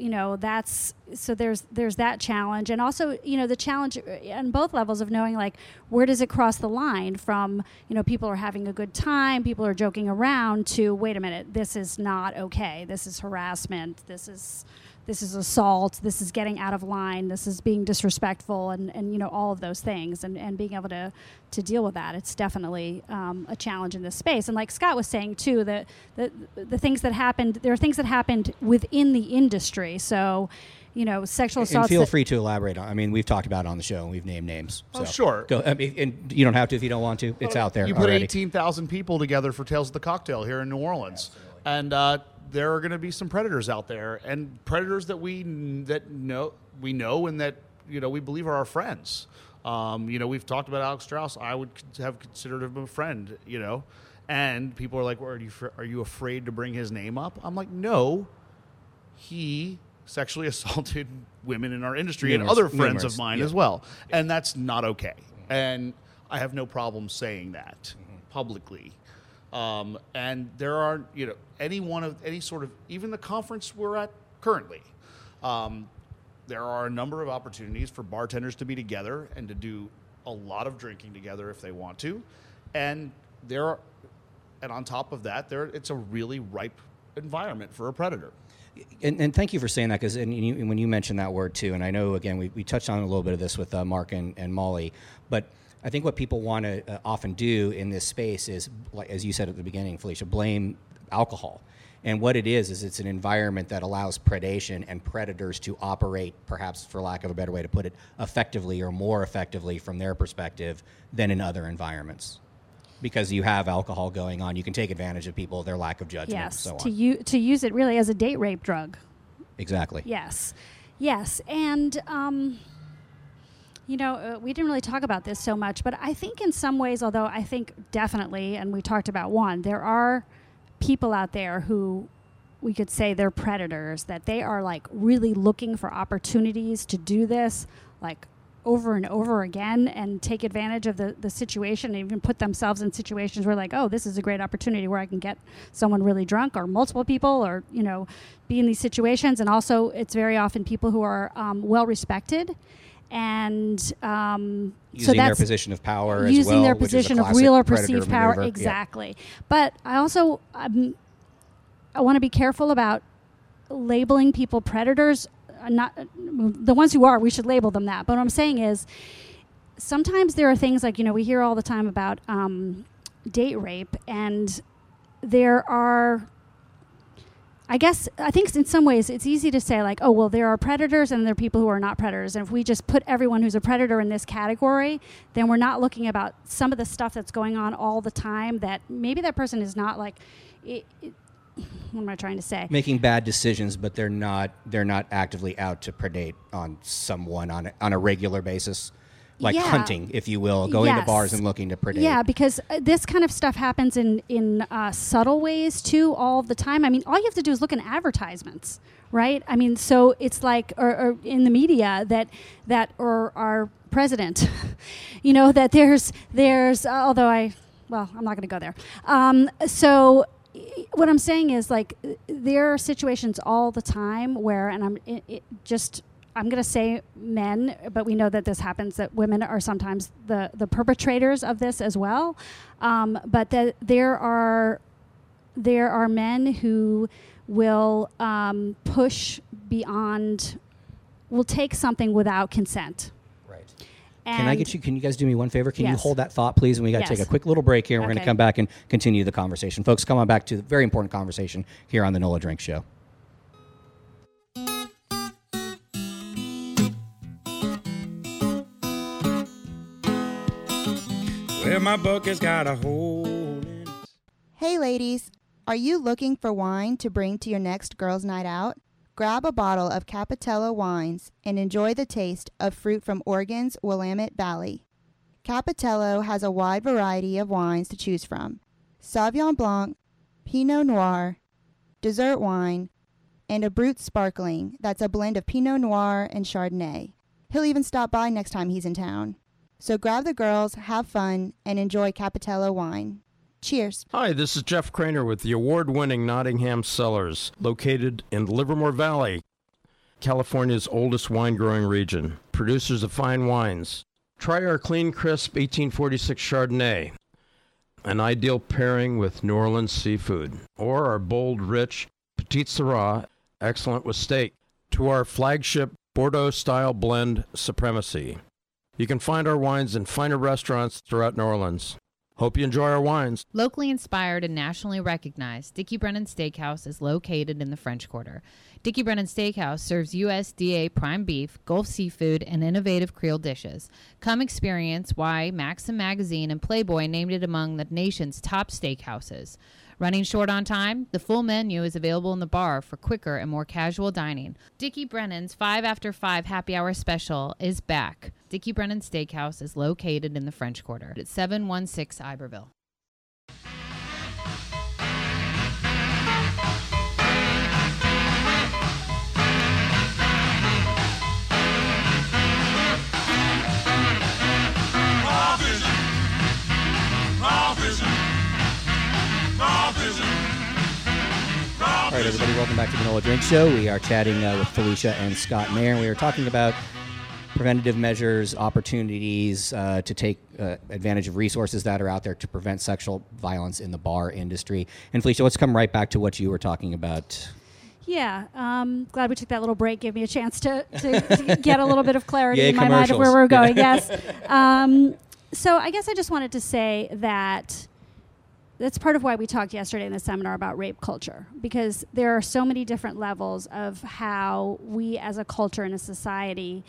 S18: there's that challenge. And also, the challenge on both levels of knowing, like, where does it cross the line from, people are having a good time, people are joking around, to, wait a minute, this is not okay. This is harassment. This is assault. This is getting out of line. This is being disrespectful, and all of those things, and being able to deal with that. It's definitely a challenge in this space. And like Scott was saying too, that the things that happened, there are things that happened within the industry. So, sexual assault.
S2: And feel free to elaborate on. I mean, we've talked about it on the show, and we've named names. So
S17: Sure.
S2: Go. I mean, and you don't have to if you don't want to. It's out there.
S17: You put
S2: already.
S17: 18,000 people together for Tales of the Cocktail here in New Orleans, and there are going to be some predators out there, and predators that we know and that we believe are our friends. We've talked about Alex Strauss. I would have considered him a friend. And people are like, well, "Are you afraid to bring his name up?" I'm like, "No, he sexually assaulted women in our industry and other friends of mine as well, and that's not okay." And I have no problem saying that publicly. And there are, any sort of, even the conference we're at currently, there are a number of opportunities for bartenders to be together and to do a lot of drinking together if they want to. And on top of that, it's a really ripe environment for a predator.
S2: And thank you for saying that, because when you mentioned that word too, and I know, again, we touched on a little bit of this with Mark and Molly, but I think what people want to often do in this space is, like, as you said at the beginning, Felicia, blame alcohol. And what it is it's an environment that allows predation and predators to operate, perhaps for lack of a better way to put it, effectively or more effectively from their perspective than in other environments. Because you have alcohol going on, you can take advantage of people, their lack of judgment, and so on.
S18: To use it really as a date rape drug.
S2: Exactly.
S18: Yes. And we didn't really talk about this so much, but I think in some ways, although I think definitely, and we talked about one, there are people out there who we could say they're predators, that they are like really looking for opportunities to do this like over and over again and take advantage of the situation, and even put themselves in situations where like, oh, this is a great opportunity where I can get someone really drunk, or multiple people, or, you know, be in these situations. And also it's very often people who are well respected, and
S2: using their position of power as well,
S18: using their
S2: which is a
S18: position of
S2: classic
S18: real or
S2: predator
S18: perceived power.
S2: maneuver. Yeah.
S18: Exactly. But I also I want to be careful about labeling people predators. Not the ones who are, we should label them that. But what I'm saying is, sometimes there are things like, you know, we hear all the time about date rape, and there are, I think in some ways it's easy to say like, oh, well, there are predators and there are people who are not predators. And if we just put everyone who's a predator in this category, then we're not looking about some of the stuff that's going on all the time, that maybe that person is not like, what am I trying to say?
S2: Making bad decisions, but they're not actively out to predate on someone on a regular basis. Like hunting, if you will, going to bars and looking to predate.
S18: Yeah, because this kind of stuff happens in subtle ways too, all the time. I mean, all you have to do is look in advertisements, right? I mean, so it's like, or in the media that or our president, you know, that there's although I'm not going to go there. So what I'm saying is, like, there are situations all the time where, and I'm going to say men, but we know that this happens, that women are sometimes the perpetrators of this as well. But that there are men who will push beyond, will take something without consent.
S2: Can you guys do me one favor? Can you
S18: Yes.
S2: hold that thought, please? And we got to take a quick little break here. And We're going to come back and continue the conversation. Folks, come on back to the very important conversation here on the NOLA Drink Show.
S19: Well, my book has got a hole in it.
S4: Hey ladies, are you looking for wine to bring to your next girls' night out? Grab a bottle of Capitello wines and enjoy the taste of fruit from Oregon's Willamette Valley. Capitello has a wide variety of wines to choose from: Sauvignon Blanc, Pinot Noir, dessert wine, and a Brut Sparkling that's a blend of Pinot Noir and Chardonnay. He'll even stop by next time he's in town. So grab the girls, have fun, and enjoy Capitello wine. Cheers.
S20: Hi, this is Jeff Craner with the award-winning Nottingham Cellars, located in Livermore Valley, California's oldest wine-growing region. Producers of fine wines. Try our clean, crisp 1846 Chardonnay, an ideal pairing with New Orleans seafood, or our bold, rich Petit Syrah, excellent with steak, to our flagship Bordeaux-style blend Supremacy. You can find our wines in finer restaurants throughout New Orleans. Hope you enjoy our wines.
S21: Locally inspired and nationally recognized, Dickie Brennan Steakhouse is located in the French Quarter. Dickie Brennan Steakhouse serves USDA prime beef, Gulf seafood, and innovative Creole dishes. Come experience why Maxim Magazine and Playboy named it among the nation's top steakhouses. Running short on time, the full menu is available in the bar for quicker and more casual dining. Dickie Brennan's 5 after 5 happy hour special is back. Dickie Brennan Steakhouse is located in the French Quarter at 716 Iberville.
S2: All right, everybody, welcome back to the NOLA Drink Show. We are chatting with Felicia and Scott Mayer, and we are talking about preventative measures, opportunities to take advantage of resources that are out there to prevent sexual violence in the bar industry. And Felicia, let's come right back to what you were talking about.
S18: Yeah, glad we took that little break. Gave me a chance to get a little bit of clarity in my mind of where
S2: commercials.
S18: we're going. Yes. So I guess I just wanted to say that that's part of why we talked yesterday in the seminar about rape culture, because there are so many different levels of how we as a culture and a society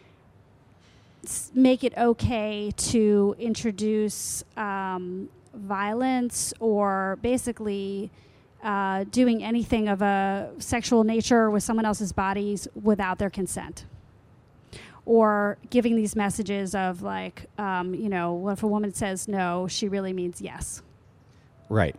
S18: make it okay to introduce violence or basically doing anything of a sexual nature with someone else's bodies without their consent. Or giving these messages of like, if a woman says no, she really means yes.
S2: Right.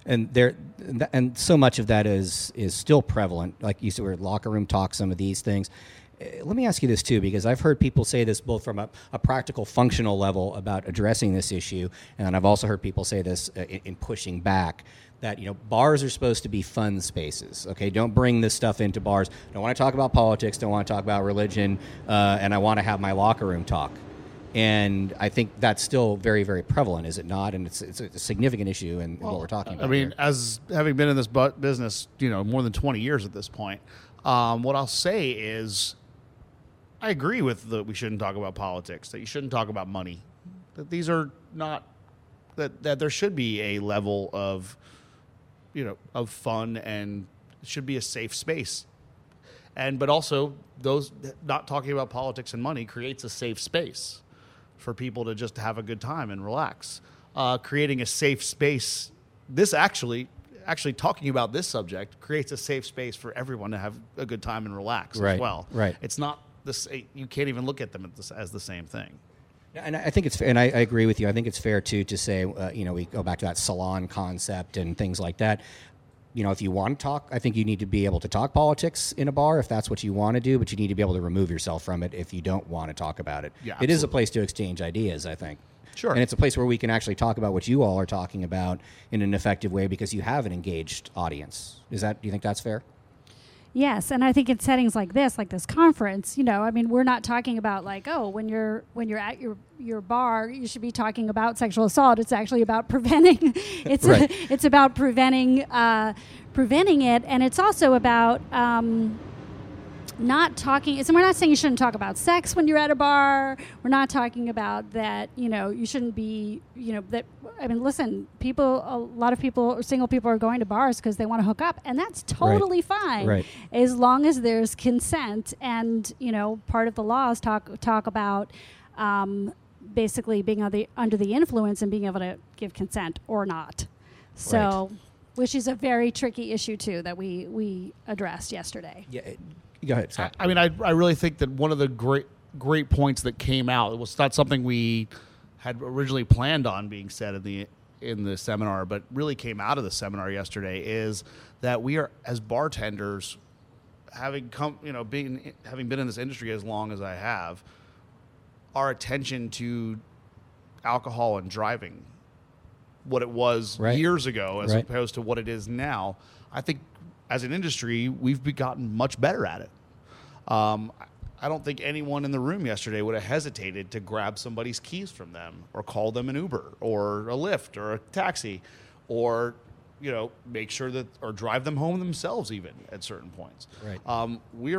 S2: And so much of that is still prevalent. Like you said, we're locker room talk, some of these things. Let me ask you this too, because I've heard people say this both from a practical, functional level about addressing this issue, and I've also heard people say this in pushing back, that bars are supposed to be fun spaces. Okay, don't bring this stuff into bars. Don't want to talk about politics. Don't want to talk about religion, and I want to have my locker room talk. And I think that's still very, very prevalent, is it not? And it's a significant issue in what we're talking about.
S17: I mean,
S2: here.
S17: as having been in this business, more than 20 years at this point, what I'll say is, I agree with that we shouldn't talk about politics, that you shouldn't talk about money, that these are not, that there should be a level of, of fun, and it should be a safe space. But also, those not talking about politics and money creates a safe space for people to just have a good time and relax. Creating a safe space, this actually talking about this subject creates a safe space for everyone to have a good time and relax as well.
S2: Right.
S17: It's not this. You can't even look at them as the same thing.
S2: And I think it's fair, and I agree with you. I think it's fair too to say, we go back to that salon concept and things like that. If you want to talk, I think you need to be able to talk politics in a bar if that's what you want to do, but you need to be able to remove yourself from it if you don't want to talk about it.
S17: Yeah,
S2: it is a place to exchange ideas, I think.
S17: Sure.
S2: And it's a place where we can actually talk about what you all are talking about in an effective way because you have an engaged audience. Do you think that's fair?
S18: Yes, and I think in settings like this conference, we're not talking about when you're at your bar, you should be talking about sexual assault. It's actually about preventing. It's
S2: right.
S18: It's about preventing it, and it's also about not talking. So we're not saying you shouldn't talk about sex when you're at a bar. We're not talking about that. You shouldn't be. That. Listen. A lot of people, single people, are going to bars because they want to hook up, and that's totally fine,
S2: Right.
S18: as long as there's consent. And part of the laws talk about basically being under the influence and being able to give consent or not. So, which is a very tricky issue too that we addressed yesterday.
S2: Yeah. Go ahead, Scott.
S17: I really think that one of the great points that came out, it was not something we had originally planned on being said in the seminar, but really came out of the seminar yesterday, is that we are, as bartenders, having been in this industry as long as I have, our attention to alcohol and driving, what it was years ago as opposed to what it is now, I think as an industry, we've gotten much better at it. I don't think anyone in the room yesterday would have hesitated to grab somebody's keys from them or call them an Uber or a Lyft or a taxi or, make sure that, or drive them home themselves even at certain points.
S2: Right.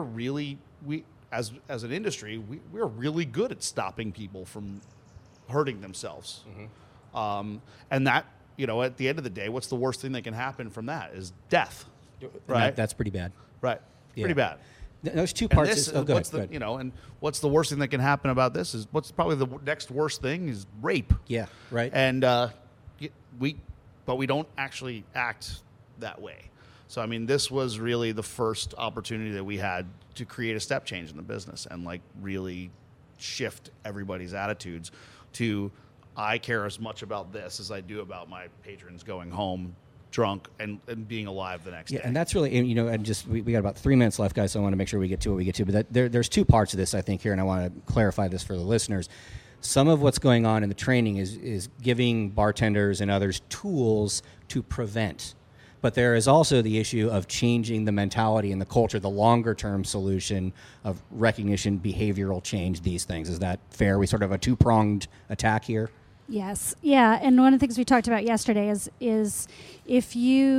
S17: As an industry, we're really good at stopping people from hurting themselves. Mm-hmm. And that, at the end of the day, what's the worst thing that can happen from that is death. Right.
S2: That's pretty bad.
S17: Right.
S2: Yeah.
S17: Pretty bad.
S2: Those two parts.
S17: This,
S2: go ahead.
S17: And what's the worst thing that can happen about this is what's probably the next worst thing is rape.
S2: Yeah. Right.
S17: And we don't actually act that way. So this was really the first opportunity that we had to create a step change in the business and really shift everybody's attitudes to, I care as much about this as I do about my patrons going home drunk and being alive the next day.
S2: And that's really, and just we got about 3 minutes left, guys, so I want to make sure we get to what we get to. But there's two parts of this, I think, here, and I want to clarify this for the listeners. Some of what's going on in the training is giving bartenders and others tools to prevent. But there is also the issue of changing the mentality and the culture, the longer-term solution of recognition, behavioral change, these things. Is that fair? We sort of have a two-pronged attack here?
S18: Yes. Yeah. And one of the things we talked about yesterday is if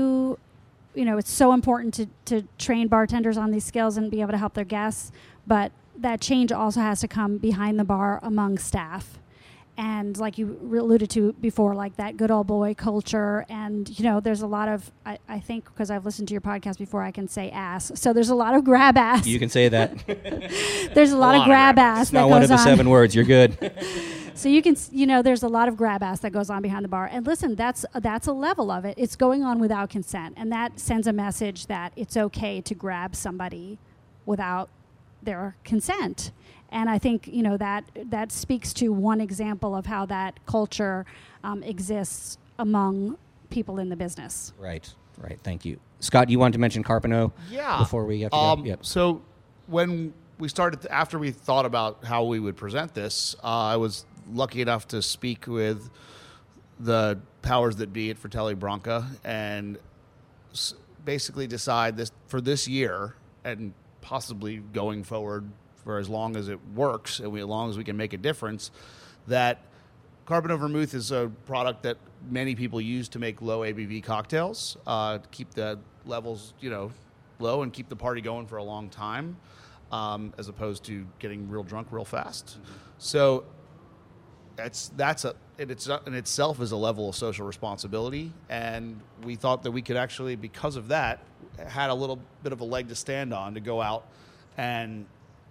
S18: it's so important to train bartenders on these skills and be able to help their guests, but that change also has to come behind the bar among staff. And like you alluded to before, like that good old boy culture. And, there's a lot of, I think, because I've listened to your podcast before, I can say ass. So there's a lot of grab ass.
S2: You can say that.
S18: There's a lot of grab ass that goes on.
S2: Not one of the 7 words. You're good.
S18: So you can, there's a lot of grab ass that goes on behind the bar. And listen, that's a level of it. It's going on without consent. And that sends a message that it's okay to grab somebody without their consent. And I think, that speaks to one example of how that culture exists among people in the business.
S2: Right. Thank you. Scott, you wanted to mention Carpano before we have to go? Yep.
S17: So when we started, after we thought about how we would present this, I was lucky enough to speak with the powers that be at Fratelli Branca and basically decide this for this year and possibly going forward for as long as it works and as long as we can make a difference, that Carpano Vermouth is a product that many people use to make low ABV cocktails, to keep the levels, low and keep the party going for a long time, as opposed to getting real drunk real fast. So that's in itself is a level of social responsibility, and we thought that we could actually, because of that, had a little bit of a leg to stand on to go out and,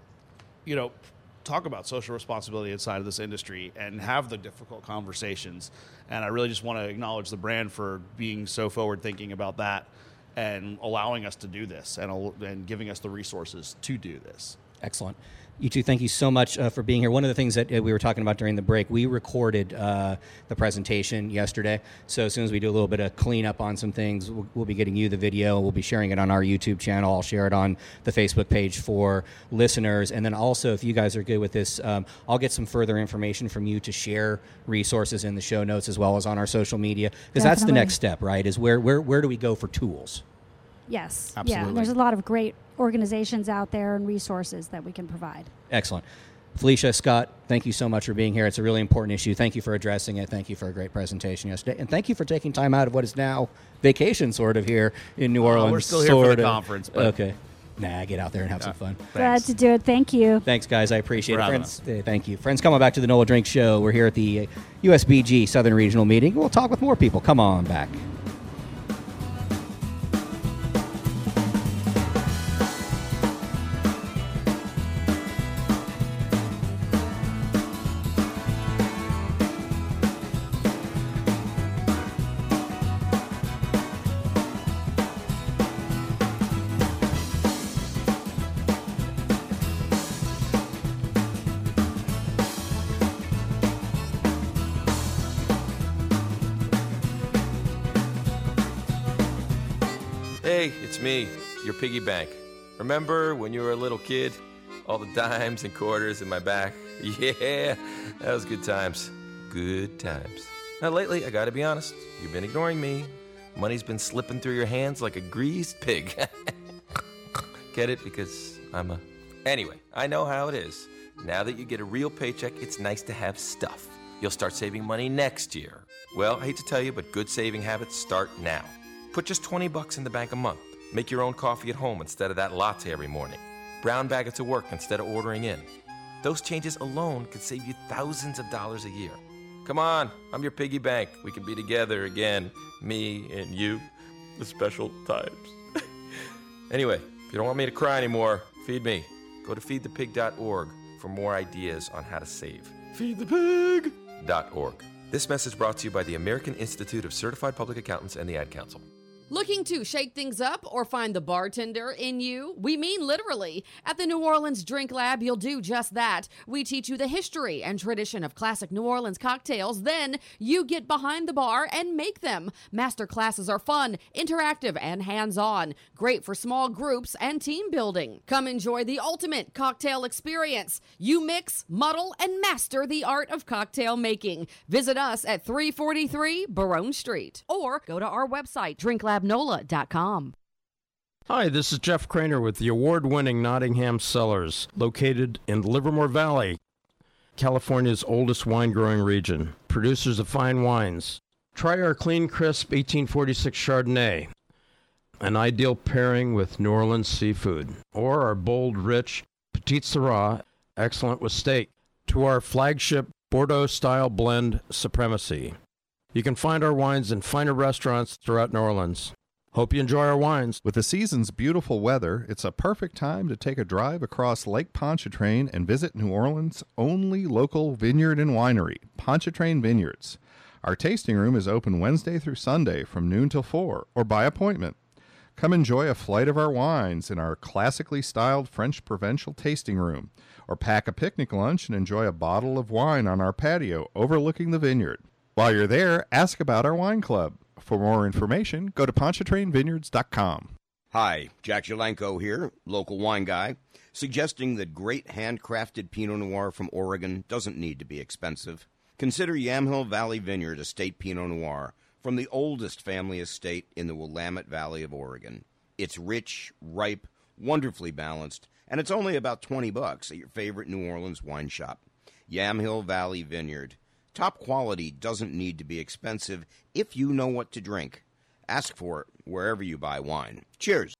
S17: talk about social responsibility inside of this industry and have the difficult conversations. And I really just want to acknowledge the brand for being so forward thinking about that and allowing us to do this and giving us the resources to do this.
S2: Excellent. You two, thank you so much for being here. One of the things that we were talking about during the break, we recorded the presentation yesterday. So as soon as we do a little bit of cleanup on some things, we'll be getting you the video. We'll be sharing it on our YouTube channel. I'll share it on the Facebook page for listeners. And then also, if you guys are good with this, I'll get some further information from you to share resources in the show notes as well as on our social media. Because that's the next step, right, is where do we go for tools?
S18: Yes.
S2: Absolutely.
S18: Yeah, there's a lot of great organizations out there and resources that we can provide.
S2: Excellent. Felicia, Scott, thank you so much for being here. It's a really important issue. Thank you for addressing it. Thank you for a great presentation yesterday. And thank you for taking time out of what is now vacation sort of here in New Orleans.
S17: We're still here for the conference. But
S2: okay. Get out there and have some fun.
S18: Glad to do it. Thank you.
S2: Thanks, guys. I appreciate it. Friends, thank you. Friends, come on back to the NOLA Drink Show. We're here at the USBG Southern Regional Meeting. We'll talk with more people. Come on back.
S1: Hey, it's me, your piggy bank. Remember when you were a little kid? All the dimes and quarters in my back? Yeah, that was good times. Good times. Now lately, I gotta be honest, you've been ignoring me. Money's been slipping through your hands like a greased pig. Get it? Because I'm a... Anyway, I know how it is. Now that you get a real paycheck, it's nice to have stuff. You'll start saving money next year. Well, I hate to tell you, but good saving habits start now. Put just $20 in the bank a month. Make your own coffee at home instead of that latte every morning. Brown bag it to work instead of ordering in. Those changes alone could save you thousands of dollars a year. Come on, I'm your piggy bank. We can be together again, me and you, the special times. Anyway, if you don't want me to cry anymore, feed me. Go to feedthepig.org for more ideas on how to save. Feedthepig.org. This message brought to you by the American Institute of Certified Public Accountants and the Ad Council.
S12: Looking to shake things up or find the bartender in you? We mean literally. At the New Orleans Drink Lab, you'll do just that. We teach you the history and tradition of classic New Orleans cocktails. Then you get behind the bar and make them. Master classes are fun, interactive, and hands-on. Great for small groups and team building. Come enjoy the ultimate cocktail experience. You mix, muddle, and master the art of cocktail making. Visit us at 343 Barone Street or go to our website, drinklabnola.com.
S20: Hi, this is Jeff Craner with the award-winning Nottingham Cellars, located in Livermore Valley, California's oldest wine-growing region. Producers of fine wines. Try our clean, crisp 1846 Chardonnay, an ideal pairing with New Orleans seafood, or our bold, rich Petite Sirah, excellent with steak, to our flagship Bordeaux-style blend Supremacy. You can find our wines in finer restaurants throughout New Orleans. Hope you enjoy our wines.
S22: With the season's beautiful weather, it's a perfect time to take a drive across Lake Pontchartrain and visit New Orleans' only local vineyard and winery, Pontchartrain Vineyards. Our tasting room is open Wednesday through Sunday from noon till 4, or by appointment. Come enjoy a flight of our wines in our classically styled French Provençal tasting room, or pack a picnic lunch and enjoy a bottle of wine on our patio overlooking the vineyard. While you're there, ask about our wine club. For more information, go to Pontchartrainvineyards.com.
S13: Hi, Jack Jalenko here, local wine guy, suggesting that great handcrafted Pinot Noir from Oregon doesn't need to be expensive. Consider Yamhill Valley Vineyard Estate Pinot Noir from the oldest family estate in the Willamette Valley of Oregon. It's rich, ripe, wonderfully balanced, and it's only about $20 at your favorite New Orleans wine shop. Yamhill Valley Vineyard. Top quality doesn't need to be expensive if you know what to drink. Ask for it wherever you buy wine. Cheers.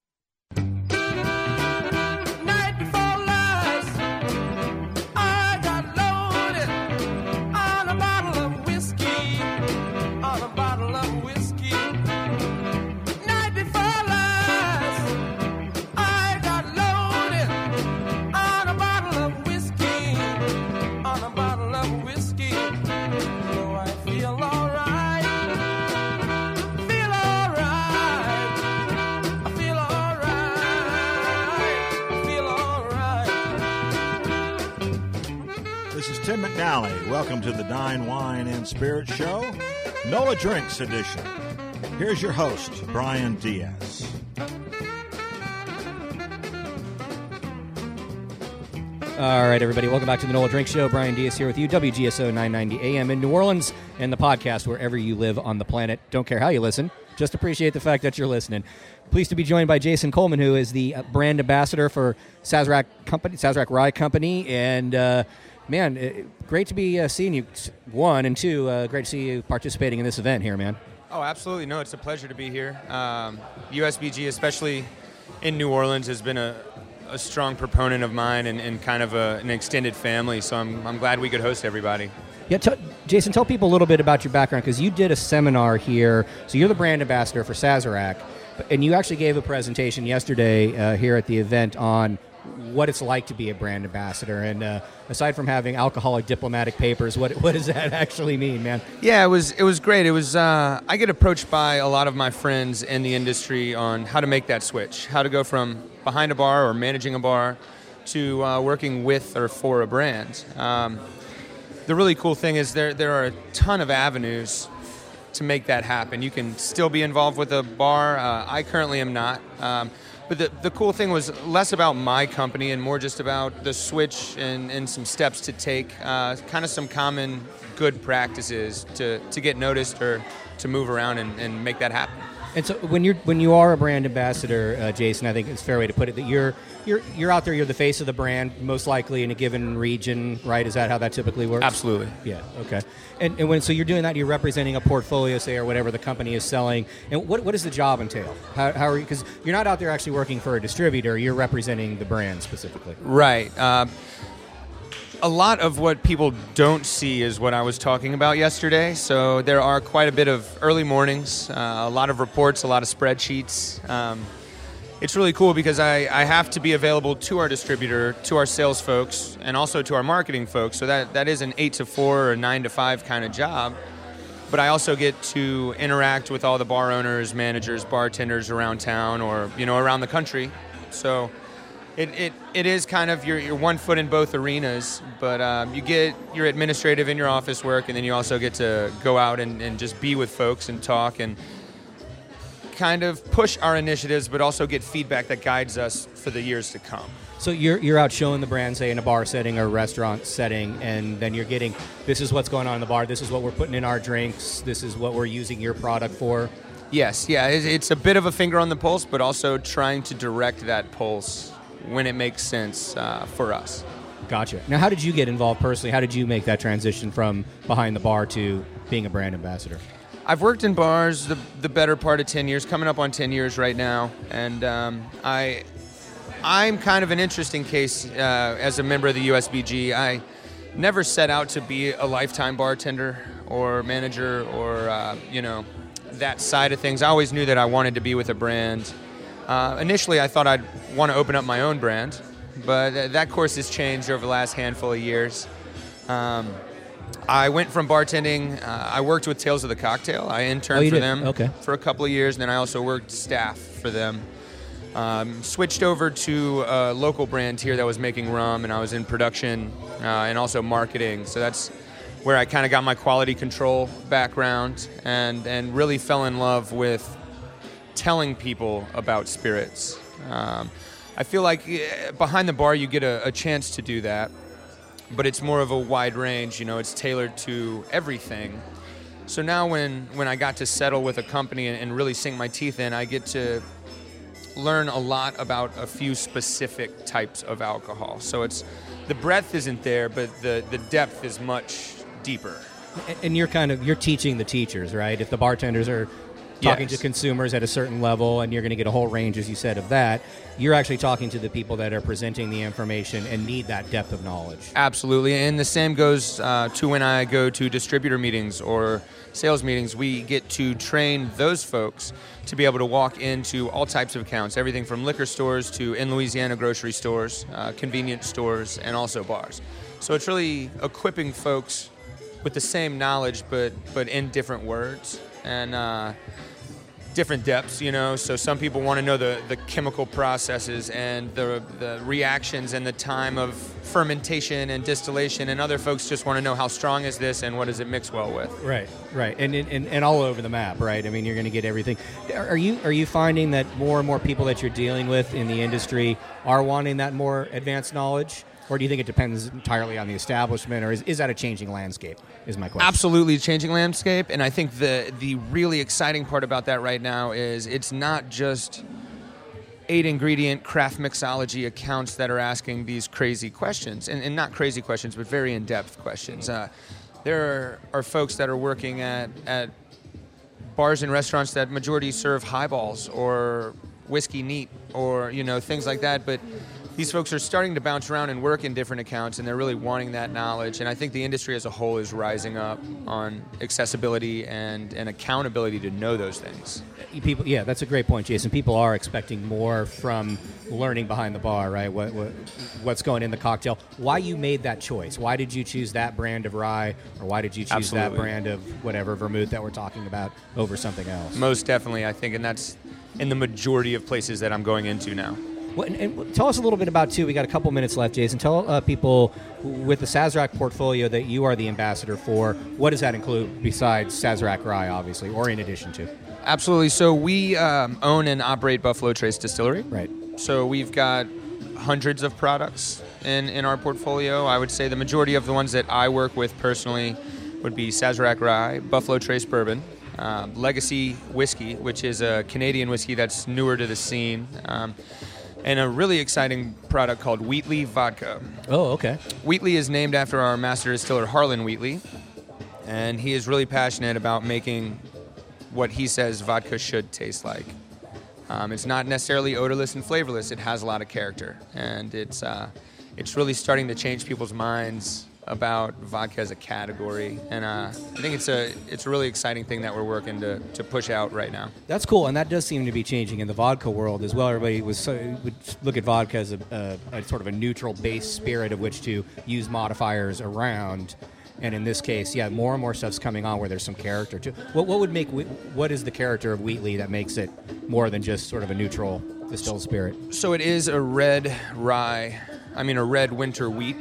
S19: Night before last, I got loaded on a bottle of whiskey, on a bottle of whiskey. Night before last, I got loaded on a bottle of whiskey, on a bottle of whiskey. So I feel alright, feel alright, I feel alright, feel alright.
S3: This is Tim McNally. Welcome to the Dine, Wine, and Spirit Show, NOLA Drinks Edition. Here's your host, Brian Diaz.
S2: All right, everybody, welcome back to the NOLA Drink Show. Brian Diaz here with you, WGSO 990 AM in New Orleans, and the podcast wherever you live on the planet. Don't care how you listen, just appreciate the fact that you're listening. Pleased to be joined by Jason Coleman, who is the brand ambassador for Sazerac Rye Company, and great to be seeing you, one, and two, great to see you participating in this event here, man.
S6: Oh, absolutely. No, it's a pleasure to be here. USBG, especially in New Orleans, has been a strong proponent of mine and kind of an extended family, so I'm glad we could host everybody.
S2: Yeah, Jason, tell people a little bit about your background, because you did a seminar here. So you're the brand ambassador for Sazerac, and you actually gave a presentation yesterday here at the event on what it's like to be a brand ambassador. And aside from having alcoholic diplomatic papers, what does that actually mean, man?
S6: Yeah, it was great. It was I get approached by a lot of my friends in the industry on how to make that switch, how to go from behind a bar or managing a bar to working with or for a brand. The really cool thing is there are a ton of avenues to make that happen. You can still be involved with a bar. I currently am not. But the cool thing was less about my company and more just about the switch and some steps to take, kind of some common good practices to get noticed or to move around and make that happen.
S2: And so when you are a brand ambassador, Jason, I think it's a fair way to put it, that you're out there, you're the face of the brand, most likely in a given region, right? Is that how that typically works?
S6: So
S2: okay. And so you're doing that, you're representing a portfolio, say, or whatever the company is selling. And what does the job entail? How are you? Because you're not out there actually working for a distributor, you're representing the brand specifically.
S6: Right. A lot of what people don't see is what I was talking about yesterday. So there are quite a bit of early mornings, a lot of reports, a lot of spreadsheets. It's really cool because I have to be available to our distributor, to our sales folks, and also to our marketing folks. So that is an 8 to 4 or 9 to 5 kind of job. But I also get to interact with all the bar owners, managers, bartenders around town or around the country. So it is kind of your one foot in both arenas, but you get your administrative and your office work, and then you also get to go out and just be with folks and talk and kind of push our initiatives, but also get feedback that guides us for the years to come.
S2: So you're out showing the brand, say, in a bar setting or a restaurant setting, and then you're getting, this is what's going on in the bar, this is what we're putting in our drinks, this is what we're using your product for.
S6: Yes, yeah, it's a bit of a finger on the pulse, but also trying to direct that pulse when it makes sense for us.
S2: Gotcha. Now, how did you get involved personally? How did you make that transition from behind the bar to being a brand ambassador?
S6: I've worked in bars the better part of 10 years, coming up on 10 years right now, and I'm kind of an interesting case as a member of the USBG. I never set out to be a lifetime bartender or manager or, that side of things. I always knew that I wanted to be with a brand. Initially, I thought I'd want to open up my own brand, but that course has changed over the last handful of years. I went from bartending, I worked with Tales of the Cocktail. I interned for them for a couple of years, and then I also worked staff for them. Switched over to a local brand here that was making rum, and I was in production and also marketing. So that's where I kind of got my quality control background and really fell in love with telling people about spirits. I feel like behind the bar you get a chance to do that, but it's more of a wide range. It's tailored to everything. So now when I got to settle with a company and really sink my teeth in, I get to learn a lot about a few specific types of alcohol. So the breadth isn't there, but the depth is much deeper.
S2: And you're teaching the teachers, right? If the bartenders are talking to consumers at a certain level, and you're going to get a whole range, as you said, of that, you're actually talking to the people that are presenting the information and need that depth of knowledge.
S6: Absolutely, and the same goes to when I go to distributor meetings or sales meetings. We get to train those folks to be able to walk into all types of accounts, everything from liquor stores to, in Louisiana, grocery stores, convenience stores, and also bars. So it's really equipping folks with the same knowledge, but in different words and different depths, So some people want to know the chemical processes and the reactions and the time of fermentation and distillation, and other folks just want to know how strong is this and what does it mix well with.
S2: Right, and all over the map, right? I mean, you're going to get everything. Are you finding that more and more people that you're dealing with in the industry are wanting that more advanced knowledge? Or do you think it depends entirely on the establishment, or is that a changing landscape, is my question?
S6: Absolutely a changing landscape, and I think the really exciting part about that right now is it's not just 8-ingredient craft mixology accounts that are asking these crazy questions, and not crazy questions, but very in-depth questions. There are folks that are working at bars and restaurants that majority serve highballs or whiskey neat or, things like that, but these folks are starting to bounce around and work in different accounts, and they're really wanting that knowledge. And I think the industry as a whole is rising up on accessibility and accountability to know those things.
S2: Yeah, that's a great point, Jason. People are expecting more from learning behind the bar, right? What's going in the cocktail. Why you made that choice? Why did you choose that brand of rye, or why did you choose that brand of whatever vermouth that we're talking about over something else?
S6: Most definitely, I think, and that's in the majority of places that I'm going into now.
S2: Well, and tell us a little bit about, too, we got a couple minutes left, Jason. Tell people with the Sazerac portfolio that you are the ambassador for, what does that include besides Sazerac Rye, obviously, or in addition to?
S6: Absolutely. So we own and operate Buffalo Trace Distillery.
S2: Right.
S6: So we've got hundreds of products in our portfolio. I would say the majority of the ones that I work with personally would be Sazerac Rye, Buffalo Trace Bourbon, Legacy Whiskey, which is a Canadian whiskey that's newer to the scene, and a really exciting product called Wheatley Vodka.
S2: Oh, okay.
S6: Wheatley is named after our master distiller, Harlan Wheatley, and he is really passionate about making what he says vodka should taste like. It's not necessarily odorless and flavorless. It has a lot of character, and it's really starting to change people's minds about vodka as a category, and I think it's a really exciting thing that we're working to push out right now.
S2: That's cool, and that does seem to be changing in the vodka world as well. Everybody would look at vodka as a sort of a neutral base spirit of which to use modifiers around, and in this case, yeah, more and more stuff's coming on where there's some character to. What is the character of Wheatley that makes it more than just sort of a neutral distilled spirit?
S6: So it is a red rye, a red winter wheat.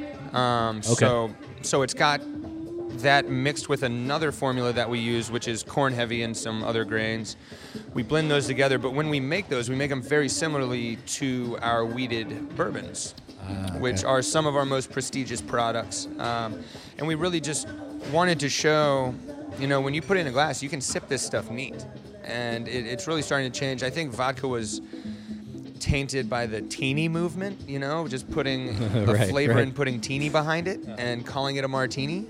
S2: Okay.
S6: So it's got that mixed with another formula that we use, which is corn heavy and some other grains. We blend those together, but when we make those, we make them very similarly to our wheated bourbons, which are some of our most prestigious products. And we really just wanted to show, when you put it in a glass, you can sip this stuff neat. And it's really starting to change. I think vodka was tainted by the teeny movement, just putting the flavor and putting teeny behind it and calling it a martini.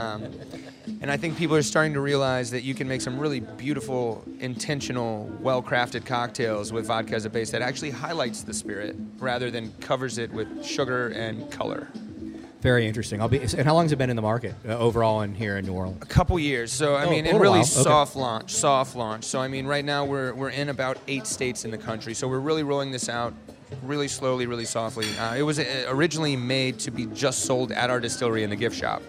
S6: And I think people are starting to realize that you can make some really beautiful, intentional, well-crafted cocktails with vodka as a base that actually highlights the spirit rather than covers it with sugar and color.
S2: Very interesting. And how long has it been in the market overall here in New Orleans?
S6: A couple years. So soft launch. So right now we're in about 8 states in the country. So we're really rolling this out really slowly, really softly. It was originally made to be just sold at our distillery in the gift shop,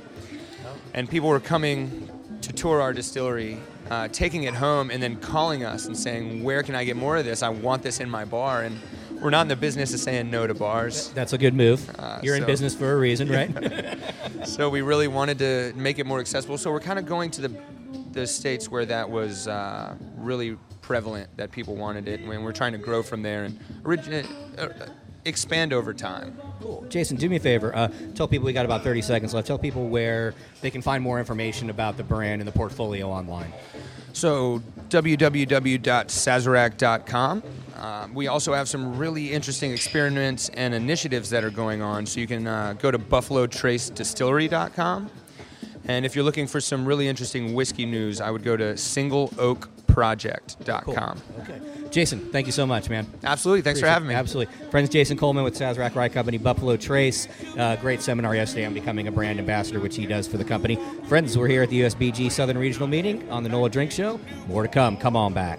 S6: and people were coming to tour our distillery, taking it home, and then calling us and saying, "Where can I get more of this? I want this in my bar." And we're not in the business of saying no to bars.
S2: That's a good move. You're in business for a reason, right?
S6: So we really wanted to make it more accessible. So we're kind of going to the states where that was really prevalent, that people wanted it, and we're trying to grow from there and expand over time.
S2: Cool. Jason, do me a favor. Tell people, we got about 30 seconds left. Tell people where they can find more information about the brand and the portfolio online.
S6: So www.sazerac.com. We also have some really interesting experiments and initiatives that are going on. So you can go to buffalotracedistillery.com. And if you're looking for some really interesting whiskey news, I would go to singleoakproject.com.
S2: Cool. Okay. Jason, thank you so much, man.
S6: Absolutely. Thanks for having me.
S2: Absolutely. Friends, Jason Coleman with Sazerac Rye Company, Buffalo Trace. Great seminar yesterday on becoming a brand ambassador, which he does for the company. Friends, we're here at the USBG Southern Regional Meeting on the NOLA Drink Show. More to come. Come on back.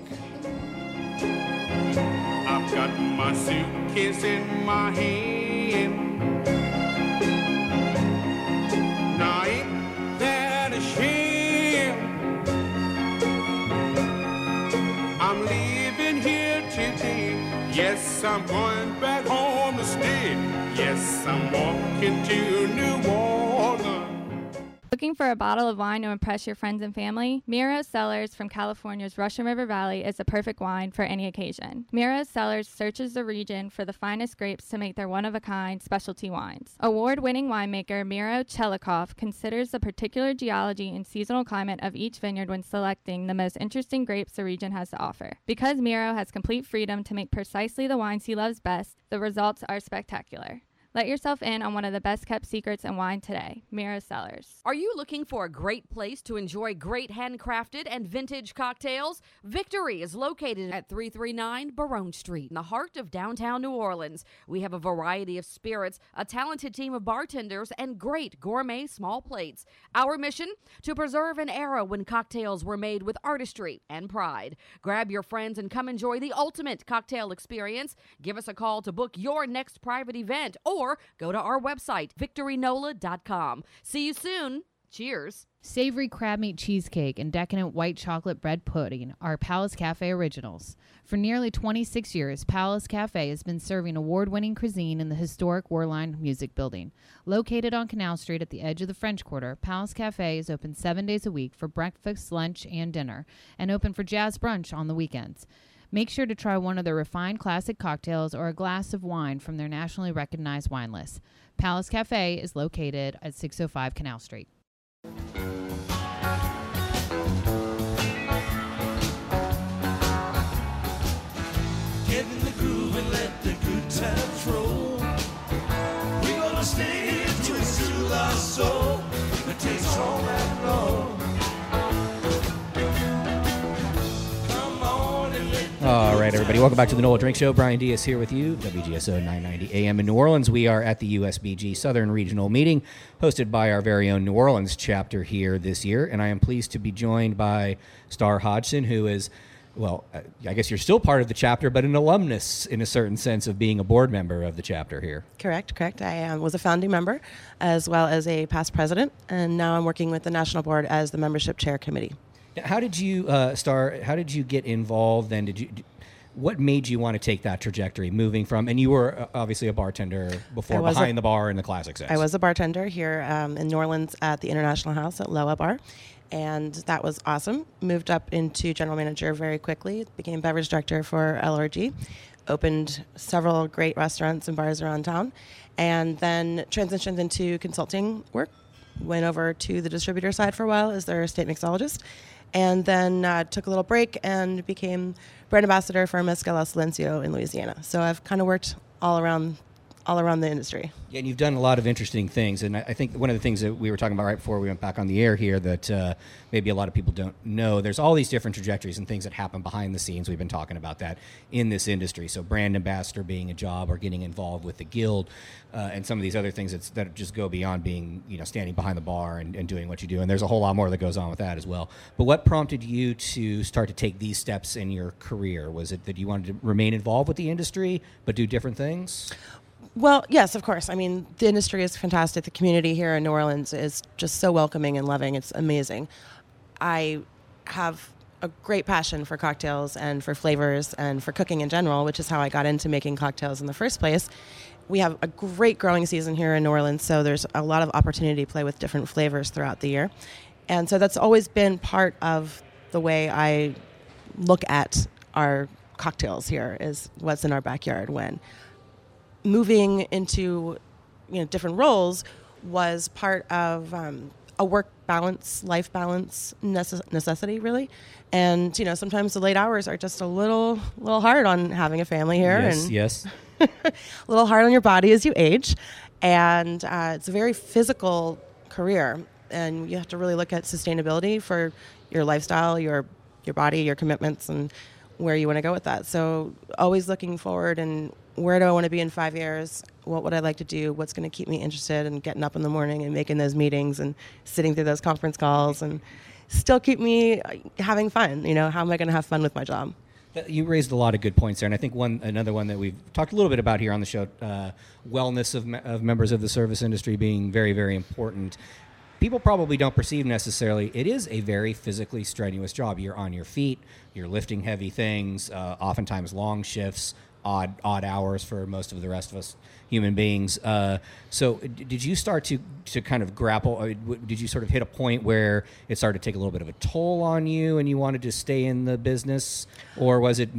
S19: I've got my suitcase in my hand. Now ain't that a shame? I'm leaving here today. Yes, I'm going back home to stay. Yes, I'm walking to New Orleans.
S5: Looking for a bottle of wine to impress your friends and family? Miro Cellars from California's Russian River Valley is the perfect wine for any occasion. Miro Cellars searches the region for the finest grapes to make their one-of-a-kind specialty wines. Award-winning winemaker Miro Chelikov considers the particular geology and seasonal climate of each vineyard when selecting the most interesting grapes the region has to offer. Because Miro has complete freedom to make precisely the wines he loves best, the results are spectacular. Let yourself in on one of the best-kept secrets in wine today, Miro Cellars.
S12: Are you looking for a great place to enjoy great handcrafted and vintage cocktails? Victory is located at 339 Barone Street in the heart of downtown New Orleans. We have a variety of spirits, a talented team of bartenders, and great gourmet small plates. Our mission? To preserve an era when cocktails were made with artistry and pride. Grab your friends and come enjoy the ultimate cocktail experience. Give us a call to book your next private event or go to our website, victorynola.com. See you soon. Cheers.
S21: Savory crab meat cheesecake and decadent white chocolate bread pudding are Palace Cafe originals. For nearly 26 years, Palace Cafe has been serving award-winning cuisine in the historic Warline Music Building. Located on Canal Street at the edge of the French Quarter, Palace Cafe is open 7 days a week for breakfast, lunch, and dinner, and open for jazz brunch on the weekends. Make sure to try one of their refined classic cocktails or a glass of wine from their nationally recognized wine list. Palace Cafe is located at 605 Canal Street.
S19: Get in the groove and let the good times roll. We're gonna stay here till we soothe our soul. It takes all that long.
S2: All right, everybody. Welcome back to the NOLA Drink Show. Brian Diaz here with you, WGSO 990 AM in New Orleans. We are at the USBG Southern Regional Meeting, hosted by our very own New Orleans chapter here this year. And I am pleased to be joined by Star Hodgson, who is, well, I guess you're still part of the chapter, but an alumnus in a certain sense of being a board member of the chapter here.
S7: Correct. I was a founding member as well as a past president, and now I'm working with the National Board as the membership chair committee.
S2: How did you, Star, how did you get involved, and what made you want to take that trajectory, moving from, and you were obviously a bartender before, behind the bar in the classic sense.
S7: I was a bartender here in New Orleans at the International House at Loa Bar, and that was awesome. Moved up into general manager very quickly, became beverage director for LRG, opened several great restaurants and bars around town, and then transitioned into consulting work. Went over to the distributor side for a while as their state mixologist, and then took a little break and became brand ambassador for Mezcal El Silencio in Louisiana. So I've kind of worked all around the industry.
S2: Yeah, and you've done a lot of interesting things, and I think one of the things that we were talking about right before we went back on the air here that maybe a lot of people don't know, there's all these different trajectories and things that happen behind the scenes. We've been talking about that in this industry. So brand ambassador being a job, or getting involved with the guild, and some of these other things that just go beyond being, standing behind the bar and doing what you do. And there's a whole lot more that goes on with that as well. But what prompted you to start to take these steps in your career? Was it that you wanted to remain involved with the industry but do different things?
S7: Well, yes, of course. I mean, the industry is fantastic. The community here in New Orleans is just so welcoming and loving. It's amazing. I have a great passion for cocktails and for flavors and for cooking in general, which is how I got into making cocktails in the first place. We have a great growing season here in New Orleans, so there's a lot of opportunity to play with different flavors throughout the year. And so that's always been part of the way I look at our cocktails here, is what's in our backyard. When moving into different roles was part of a work balance, life balance necessity, really. And sometimes the late hours are just a little hard on having a family here.
S2: Yes.
S7: A little hard on your body as you age. And it's a very physical career. And you have to really look at sustainability for your lifestyle, your body, your commitments, and where you want to go with that. So always looking forward, and where do I want to be in 5 years? What would I like to do? What's going to keep me interested in getting up in the morning and making those meetings and sitting through those conference calls and still keep me having fun? How am I going to have fun with my job?
S2: You raised a lot of good points there, and I think another one that we've talked a little bit about here on the show, wellness of members of the service industry being very, very important. People probably don't perceive necessarily, it is a very physically strenuous job. You're on your feet, you're lifting heavy things, oftentimes long shifts, odd hours for most of the rest of us human beings. So did you start to kind of grapple, or did you sort of hit a point where it started to take a little bit of a toll on you and you wanted to stay in the business? Or was it,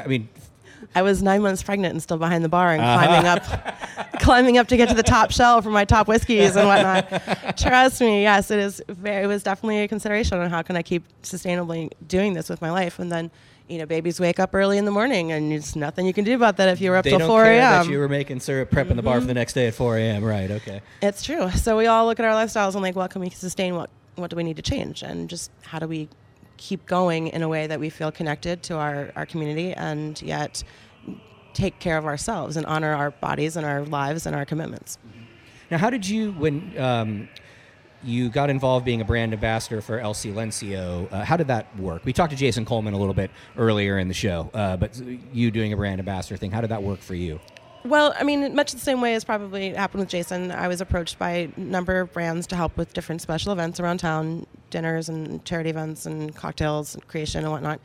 S7: I was 9 months pregnant and still behind the bar and climbing up to get to the top shelf for my top whiskeys and whatnot. Trust me, yes, it was definitely a consideration on how can I keep sustainably doing this with my life. And then, babies wake up early in the morning, and there's nothing you can do about that if you were up till 4 a.m.
S2: They don't care that you were making syrup, prepping the bar for the next day at 4 a.m. Right? Okay.
S7: It's true. So we all look at our lifestyles and what can we sustain? What do we need to change? And just how do we keep going in a way that we feel connected to our community and yet take care of ourselves and honor our bodies and our lives and our commitments.
S2: Now, how did you, when you got involved being a brand ambassador for El Silencio, how did that work? We talked to Jason Coleman a little bit earlier in the show, but you doing a brand ambassador thing, how did that work for you?
S7: Well, I mean, much the same way as probably happened with Jason. I was approached by a number of brands to help with different special events around town, dinners and charity events and cocktails and creation and whatnot.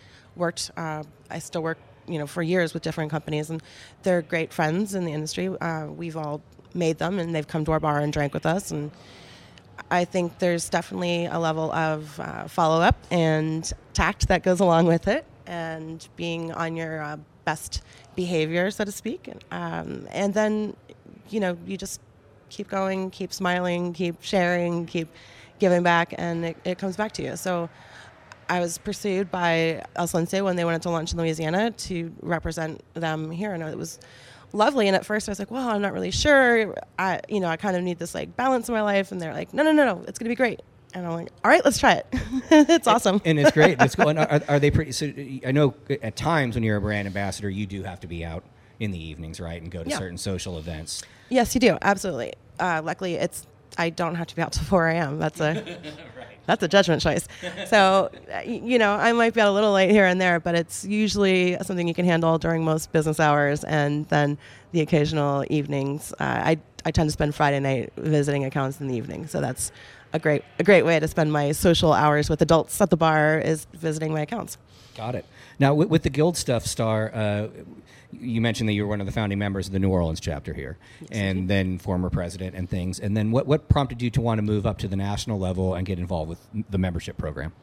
S7: I still work, for years with different companies, and they're great friends in the industry. We've all made them, and they've come to our bar and drank with us. And I think there's definitely a level of follow-up and tact that goes along with it, and being on your best behavior, so to speak. And then, you just keep going, keep smiling, keep sharing, keep giving back, and it comes back to you. So I was pursued by El Silencio when they wanted to launch in Louisiana to represent them here, and it was lovely. And at first I was like, well, I'm not really sure. I kind of need this balance in my life. And they're like, no, it's going to be great. And I'm like, all right, let's try it. It's awesome.
S2: And it's great. It's cool. And are they pretty? So I know at times when you're a brand ambassador, you do have to be out in the evenings, right, and go to certain social events.
S7: Yes, you do. Absolutely. Luckily, I don't have to be out till 4 a.m. That's a judgment choice. So, I might be out a little late here and there, but it's usually something you can handle during most business hours, and then the occasional evenings. I tend to spend Friday night visiting accounts in the evening, so that's a great way to spend my social hours with adults at the bar is visiting my accounts.
S2: Got it. Now, with the Guild stuff, Star, you mentioned that you were one of the founding members of the New Orleans chapter here, and then former president and things. And then what prompted you to want to move up to the national level and get involved with the membership program?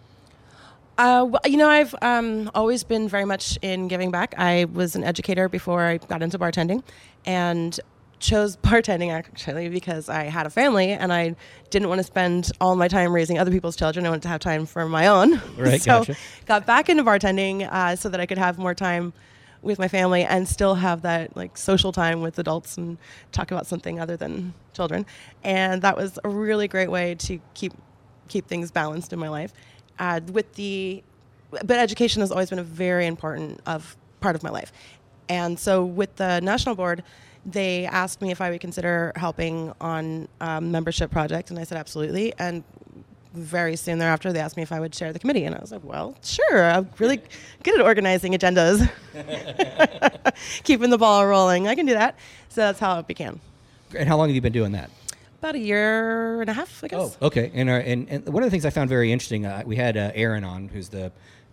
S7: I've always been very much in giving back. I was an educator before I got into bartending, and chose bartending actually because I had a family and I didn't want to spend all my time raising other people's children. I wanted to have time for my own.
S2: Right,
S7: so
S2: gotcha.
S7: Got back into bartending so that I could have more time with my family and still have that social time with adults and talk about something other than children. And that was a really great way to keep things balanced in my life. But education has always been a very important part of my life. And so with the national board, they asked me if I would consider helping on a membership project, and I said absolutely. And very soon thereafter, they asked me if I would chair the committee, and I was like, well, sure. I'm really good at organizing agendas, keeping the ball rolling. I can do that. So that's how it began.
S2: And how long have you been doing that?
S7: About a year and a half, I guess.
S2: Oh, okay. And one of the things I found very interesting, we had Aaron on, who's the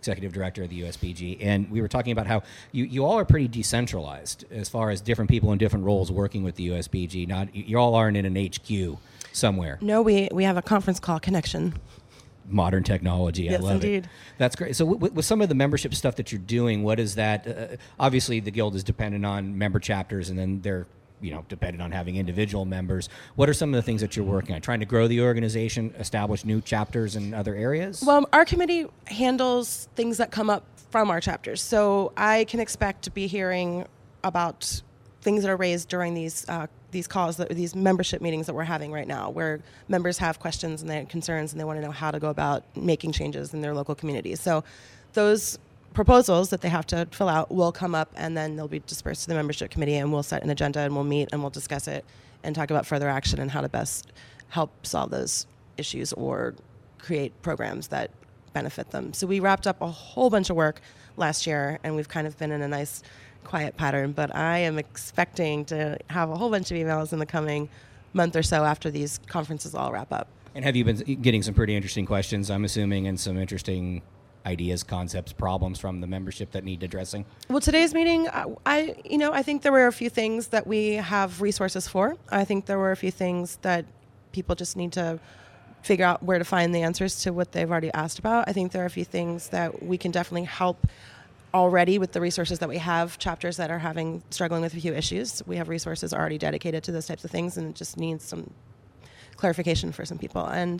S2: executive director of the USBG, and we were talking about how you all are pretty decentralized as far as different people in different roles working with the USBG. Not you all aren't in an HQ somewhere.
S7: No, we have a conference call connection.
S2: Modern technology.
S7: Yes,
S2: I love
S7: indeed.
S2: it. That's great. So with some of the membership stuff that you're doing, what is that? Obviously, the Guild is dependent on member chapters, and then they're dependent on having individual members. What are some of the things that you're working on? Trying to grow the organization, establish new chapters in other areas?
S7: Well, our committee handles things that come up from our chapters. So I can expect to be hearing about things that are raised during these calls, these membership meetings that we're having right now, where members have questions and they have concerns and they want to know how to go about making changes in their local communities. So those proposals that they have to fill out will come up, and then they'll be dispersed to the membership committee, and we'll set an agenda and we'll meet and we'll discuss it and talk about further action and how to best help solve those issues or create programs that benefit them. So we wrapped up a whole bunch of work last year, and we've kind of been in a nice quiet pattern, but I am expecting to have a whole bunch of emails in the coming month or so after these conferences all wrap up.
S2: And have you been getting some pretty interesting questions, I'm assuming, and some interesting ideas, concepts, problems from the membership that need addressing?
S7: Well, today's meeting, I think there were a few things that we have resources for. I think there were a few things that people just need to figure out where to find the answers to what they've already asked about. I think there are a few things that we can definitely help already with the resources that we have. Chapters that are struggling with a few issues, we have resources already dedicated to those types of things, and it just needs some clarification for some people. And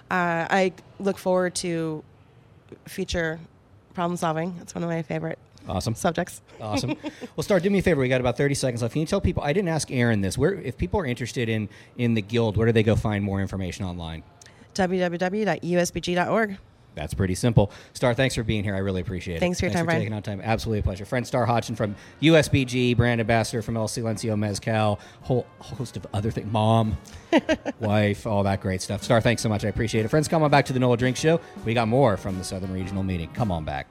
S7: I look forward to future problem solving. It's one of my favorite subjects.
S2: Awesome. Well, Star, do me a favor. We got about 30 seconds left. Can you tell people, I didn't ask Aaron this, if people are interested in the Guild, where do they go find more information online?
S7: www.usbg.org.
S2: That's pretty simple. Star, thanks for being here. I really appreciate it.
S7: Thanks for your time, Brian.
S2: Taking out time. Absolutely a pleasure. Friend Star Hodgson from USBG, brand ambassador from El Silencio Mezcal, whole host of other things, mom, wife, all that great stuff. Star, thanks so much. I appreciate it. Friends, come on back to the NOLA Drink Show. We got more from the Southern Regional Meeting. Come on back.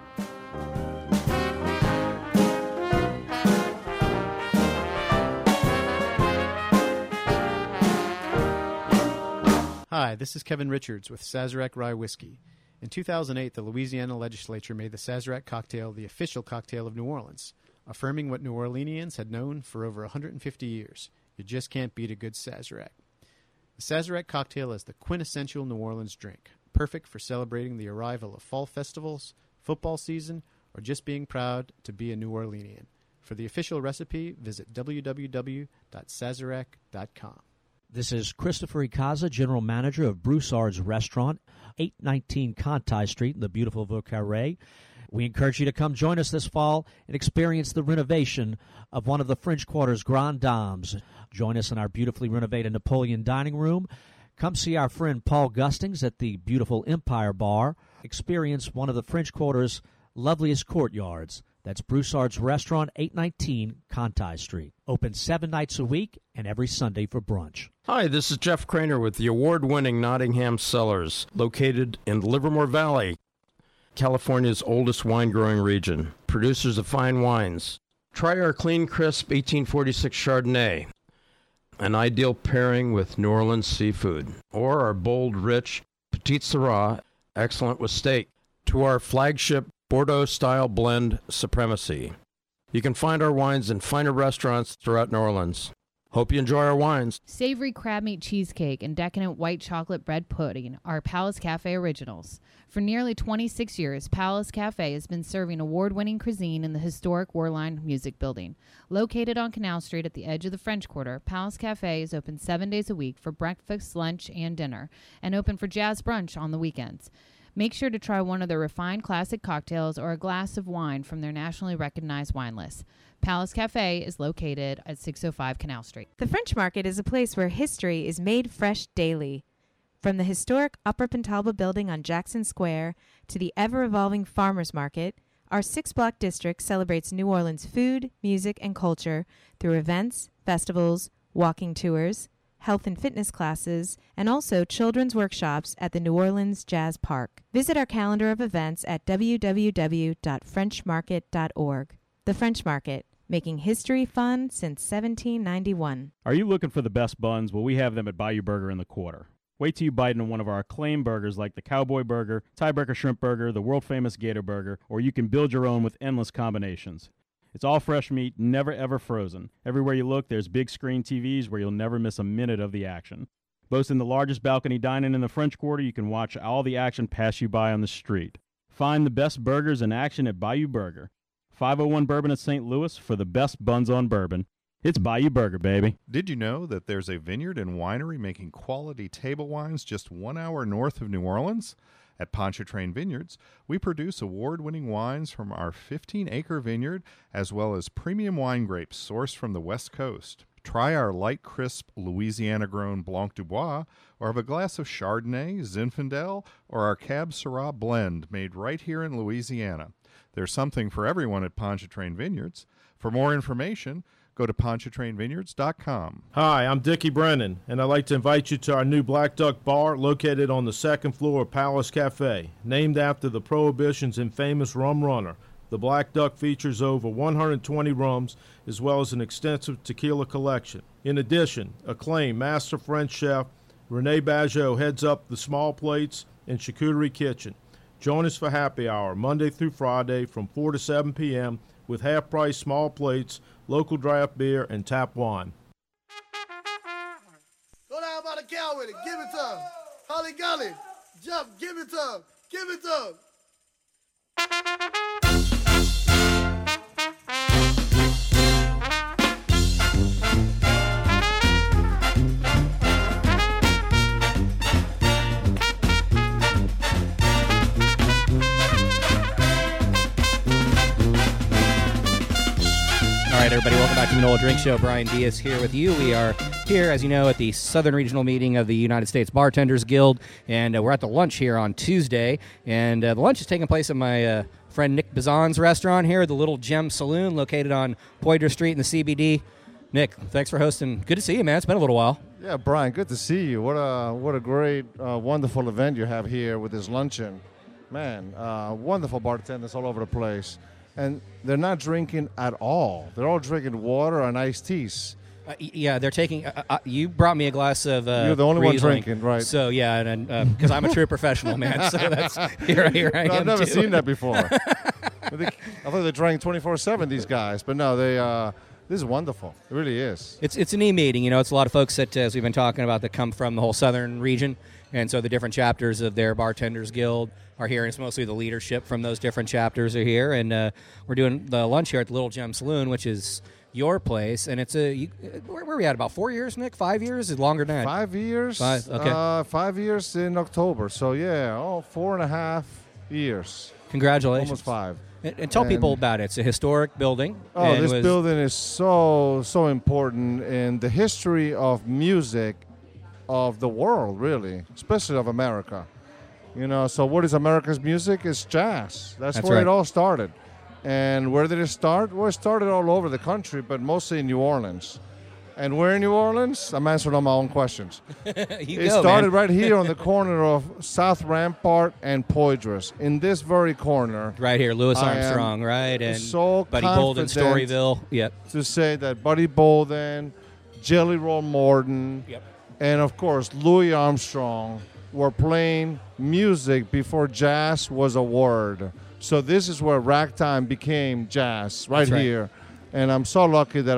S14: Hi, this is Kevin Richards with Sazerac Rye Whiskey. In 2008, the Louisiana legislature made the Sazerac cocktail the official cocktail of New Orleans, affirming what New Orleanians had known for over 150 years. You just can't beat a good Sazerac. The Sazerac cocktail is the quintessential New Orleans drink, perfect for celebrating the arrival of fall festivals, football season, or just being proud to be a New Orleanian. For the official recipe, visit www.sazerac.com.
S15: This is Christopher Icaza, General Manager of Broussard's Restaurant, 819 Conti Street in the beautiful Vaucarré. We encourage you to come join us this fall and experience the renovation of one of the French Quarter's Grand Dames. Join us in our beautifully renovated Napoleon dining room. Come see our friend Paul Gustings at the beautiful Empire Bar. Experience one of the French Quarter's loveliest courtyards. That's Broussard's Restaurant, 819 Conti Street. Open 7 nights a week and every Sunday for brunch.
S20: Hi, this is Jeff Craner with the award-winning Nottingham Cellars, located in Livermore Valley, California's oldest wine-growing region. Producers of fine wines. Try our clean, crisp 1846 Chardonnay, an ideal pairing with New Orleans seafood, or our bold, rich Petite Sirah, excellent with steak, to our flagship Bordeaux-style blend Supremacy. You can find our wines in finer restaurants throughout New Orleans. Hope you enjoy our wines.
S21: Savory crab meat cheesecake and decadent white chocolate bread pudding are Palace Cafe originals. For nearly 26 years, Palace Cafe has been serving award-winning cuisine in the historic Warline Music Building. Located on Canal Street at the edge of the French Quarter, Palace Cafe is open 7 days a week for breakfast, lunch, and dinner, and open for jazz brunch on the weekends. Make sure to try one of their refined classic cocktails or a glass of wine from their nationally recognized wine list. Palace Cafe is located at 605 Canal Street.
S10: The French Market is a place where history is made fresh daily. From the historic Upper Pentalba building on Jackson Square to the ever-evolving Farmers Market, our 6-block district celebrates New Orleans food, music, and culture through events, festivals, walking tours, health and fitness classes, and also children's workshops at the New Orleans Jazz Park. Visit our calendar of events at www.frenchmarket.org. The French Market, making history fun since 1791.
S11: Are you looking for the best buns? Well, we have them at Bayou Burger in the Quarter. Wait till you bite into one of our acclaimed burgers like the Cowboy Burger, Tiebreaker Shrimp Burger, the world-famous Gator Burger, or you can build your own with endless combinations. It's all fresh meat, never ever frozen. Everywhere you look, there's big screen TVs where you'll never miss a minute of the action. Boasting the largest balcony dining in the French Quarter, you can watch all the action pass you by on the street. Find the best burgers in action at Bayou Burger. 501 Bourbon at St. Louis for the best buns on bourbon. It's Bayou Burger, baby.
S22: Did you know that there's a vineyard and winery making quality table wines just 1 hour north of New Orleans? At Pontchartrain Vineyards, we produce award-winning wines from our 15-acre vineyard, as well as premium wine grapes sourced from the West Coast. Try our light, crisp, Louisiana-grown Blanc du Bois, or have a glass of Chardonnay, Zinfandel, or our Cab Syrah blend made right here in Louisiana. There's something for everyone at Pontchartrain Vineyards. For more information, go to pontchartrainvineyards.com.
S8: Hi, I'm Dickie Brennan, and I'd like to invite you to our new Black Duck Bar located on the second floor of Palace Cafe. Named after the Prohibition's infamous rum runner, the Black Duck features over 120 rums as well as an extensive tequila collection. In addition, acclaimed master French chef Rene Bageot heads up the small plates and charcuterie kitchen. Join us for happy hour Monday through Friday from 4 to 7 p.m. with half-price small plates, local draft beer, and tap wine.
S9: Go down by the cow with it. Give it to him. Holly Golly. Jump. Give it to him. Give it to him.
S2: All right, everybody, welcome back to the NOLA Drink Show. Brian Diaz here with you. We are here, as you know, at the Southern Regional Meeting of the United States Bartenders Guild, and we're at the lunch here on Tuesday, and the lunch is taking place at my friend Nick Bazan's restaurant here, the Little Gem Saloon, located on Poydras Street in the CBD. Nick, thanks for hosting. Good to see you, man. It's been a little while.
S23: Yeah, Brian, good to see you. What a great, wonderful event you have here with this luncheon. Man, wonderful bartenders all over the place. And they're not drinking at all. They're all drinking water and iced teas.
S2: Yeah, they're taking. You brought me a glass of.
S23: You're the only one
S2: Riesling.
S23: drinking, right?
S2: So yeah, and because I'm a true professional, man. So that's here I am.
S23: I've never
S2: too.
S23: seen that before. I thought they drank 24/7. These guys, but no, they. This is wonderful. It really is.
S2: It's a neat meeting. You know, it's a lot of folks that, as we've been talking about, that come from the whole southern region, and so the different chapters of their Bartenders Guild are here, and it's mostly the leadership from those different chapters are here, and we're doing the lunch here at the Little Gem Saloon, which is your place, and it's where are we at, about 4 years, Nick? 5 years? Is it longer than that?
S23: 5 years.
S2: Okay.
S23: 5 years in October. So yeah, 4.5 years.
S2: Congratulations.
S23: Almost 5.
S2: And tell people about it. It's a historic building.
S23: Oh, this building is so important in the history of music of the world, really, especially of America. You know, so what is America's music? It's jazz. That's where
S2: right.
S23: it all started. And where did it start? Well, it started all over the country, but mostly in New Orleans. And where in New Orleans? I'm answering all my own questions. It started right here on the corner of South Rampart and Poydras, in this very corner.
S2: Right here, Louis Armstrong, right? And
S23: so
S2: Buddy Bolden, Storyville. Yep.
S23: To say that Buddy Bolden, Jelly Roll Morton, and of course Louis Armstrong were playing music before jazz was a word. So this is where ragtime became jazz, right here. And I'm so lucky that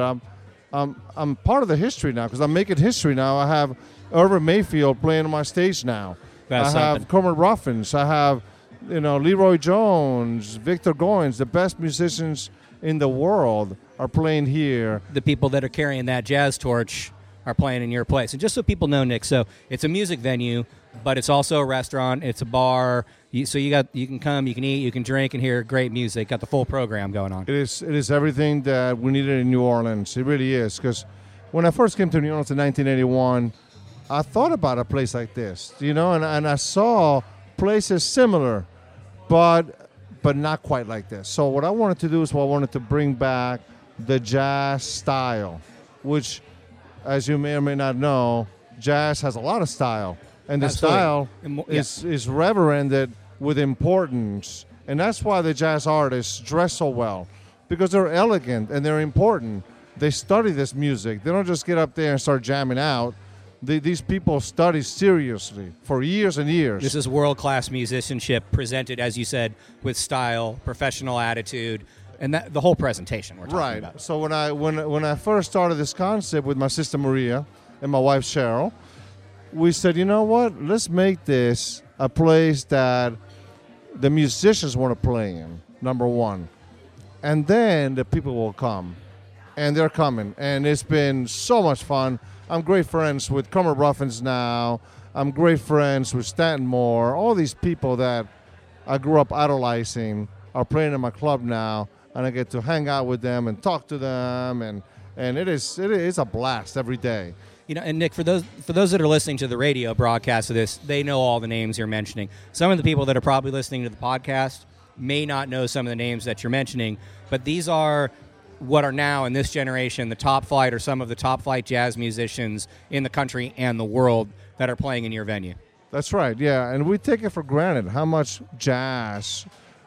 S23: I'm part of the history now, because I'm making history now. I have Irvin Mayfield playing on my stage now.
S2: That's
S23: I have Kermit Ruffins. I have, Leroy Jones, Victor Goins, the best musicians in the world are playing here.
S2: The people that are carrying that jazz torch are playing in your place. And just so people know, Nick, so it's a music venue, but it's also a restaurant. It's a bar. So you can come, you can eat, you can drink, and hear great music. Got the full program going on.
S23: It is everything that we needed in New Orleans. It really is. Because when I first came to New Orleans in 1981, I thought about a place like this, and I saw places similar, but not quite like this. So what I wanted to do is I wanted to bring back the jazz style, which, as you may or may not know, jazz has a lot of style. And the style is reverenced with importance. And that's why the jazz artists dress so well, because they're elegant and they're important. They study this music. They don't just get up there and start jamming out. These people study seriously for years and years.
S2: This is world-class musicianship presented, as you said, with style, professional attitude, and that, the whole presentation we're talking
S23: Right.
S2: about.
S23: So when I first started this concept with my sister Maria and my wife Cheryl, we said, you know what? Let's make this a place that the musicians want to play in, number one. And then the people will come. And they're coming. And it's been so much fun. I'm great friends with Comer Ruffins now. I'm great friends with Stanton Moore. All these people that I grew up idolizing are playing in my club now. And I get to hang out with them and talk to them. And it is a blast every day.
S2: You know, and Nick, for those that are listening to the radio broadcast of this, they know all the names you're mentioning. Some of the people that are probably listening to the podcast may not know some of the names that you're mentioning, but these are what are now in this generation the top flight or some of the top flight jazz musicians in the country and the world that are playing in your venue.
S23: That's right, yeah. And we take it for granted how much jazz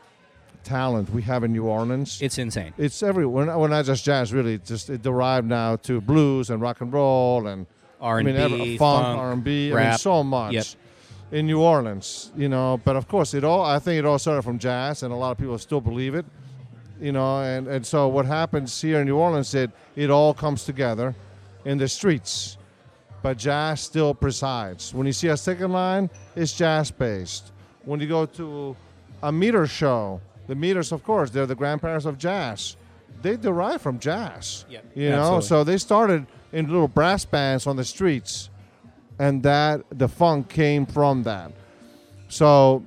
S23: talent we have in New Orleans.
S2: It's insane.
S23: It's everywhere. Well, not just jazz, really. It derived now to blues and rock and roll and
S2: R&B,
S23: funk, R&B,
S2: rap.
S23: so much.
S2: Yep.
S23: In New Orleans, you know, but of course I think it all started from jazz, and a lot of people still believe it, you know, and so what happens here in New Orleans, it all comes together in the streets, but jazz still presides. When you see a second line, it's jazz-based. When you go to a meter show, the meters, of course, they're the grandparents of jazz. They derive from jazz, you know,
S2: absolutely.
S23: so they started in little brass bands on the streets, and that the funk came from that. So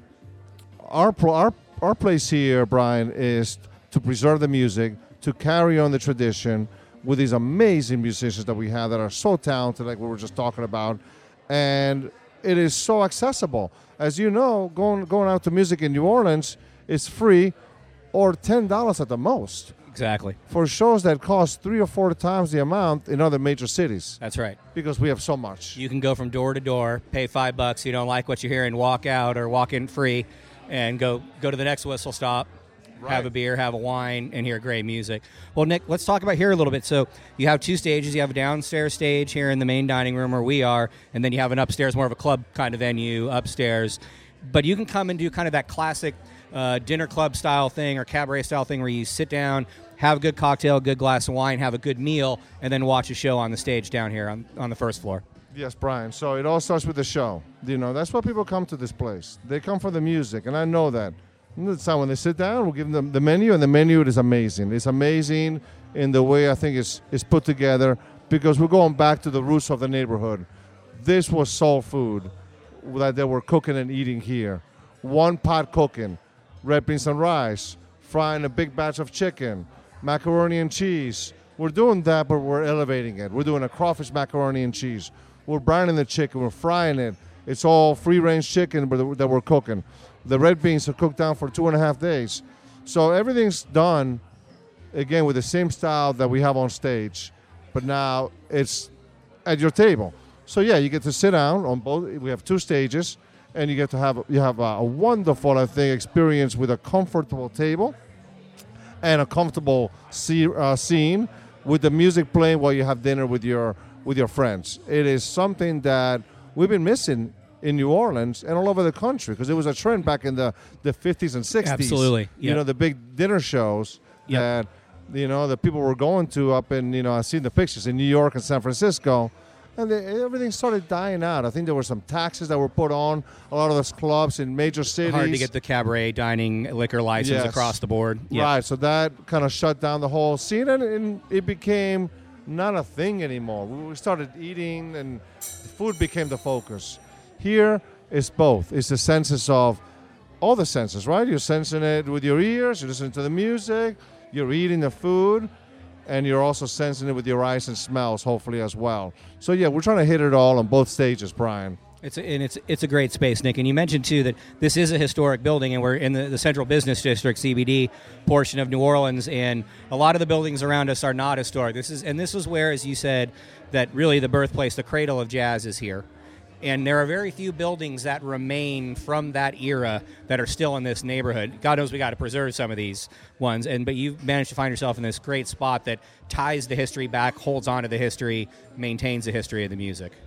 S23: our place here, Brian, is to preserve the music, to carry on the tradition with these amazing musicians that we have that are so talented, like we were just talking about, and it is so accessible. As you know, going out to music in New Orleans is free or $10 at the most.
S2: Exactly.
S23: For shows that cost 3 or 4 times the amount in other major cities.
S2: That's right.
S23: Because we have so much.
S2: You can go from door to door, pay $5, you don't like what you hear, and walk out or walk in free and go to the next whistle stop, have a beer, have a wine, and hear great music. Well, Nick, let's talk about here a little bit. So you have 2 stages. You have a downstairs stage here in the main dining room where we are, and then you have an upstairs, more of a club kind of venue upstairs. But you can come and do kind of that classic dinner club style thing or cabaret style thing where you sit down, have a good cocktail, a good glass of wine, have a good meal, and then watch a show on the stage down here on the first floor.
S23: Yes, Brian. So it all starts with the show. You know, that's why people come to this place. They come for the music, and I know that. And that's how when they sit down, we'll give them the menu, and the menu is amazing. It's amazing in the way I think it's put together because we're going back to the roots of the neighborhood. This was soul food that they were cooking and eating here. One pot cooking, red beans and rice, frying a big batch of chicken, macaroni and cheese. We're doing that, but we're elevating it. We're doing a crawfish macaroni and cheese. We're brining the chicken. We're frying it. It's all free-range chicken that we're cooking. The red beans are cooked down for 2.5 days. So everything's done, again, with the same style that we have on stage, but now it's at your table. So, yeah, you get to sit down on both. We have 2 stages, and you get to have a wonderful, I think, experience with a comfortable table and a comfortable scene with the music playing while you have dinner with your friends. It is something that we've been missing in New Orleans and all over the country because it was a trend back in the 50s and 60s.
S2: Absolutely.
S23: You
S2: Yep.
S23: know, the big dinner shows
S2: Yep.
S23: that, you know, the people were going to up in, you know, I've seen the pictures in New York and San Francisco. And everything started dying out. I think there were some taxes that were put on a lot of those clubs in major cities.
S2: Hard to get the cabaret dining liquor license
S23: Yes.
S2: across the board. Yep.
S23: Right, so that kind of shut down the whole scene, and it became not a thing anymore. We started eating, and food became the focus. Here, it's both. It's the senses of all the senses, right? You're sensing it with your ears, you're listening to the music, you're eating the food, and you're also sensing it with your eyes and smells, hopefully, as well. So, yeah, we're trying to hit it all on both stages, Brian.
S2: It's a great space, Nick. And you mentioned, too, that this is a historic building, and we're in the Central Business District, CBD, portion of New Orleans, and a lot of the buildings around us are not historic. This is where, as you said, that really the birthplace, the cradle of jazz is here. And there are very few buildings that remain from that era that are still in this neighborhood. God knows we got to preserve some of these ones, but you've managed to find yourself in this great spot that ties the history back, holds on to the history, maintains the history of the music.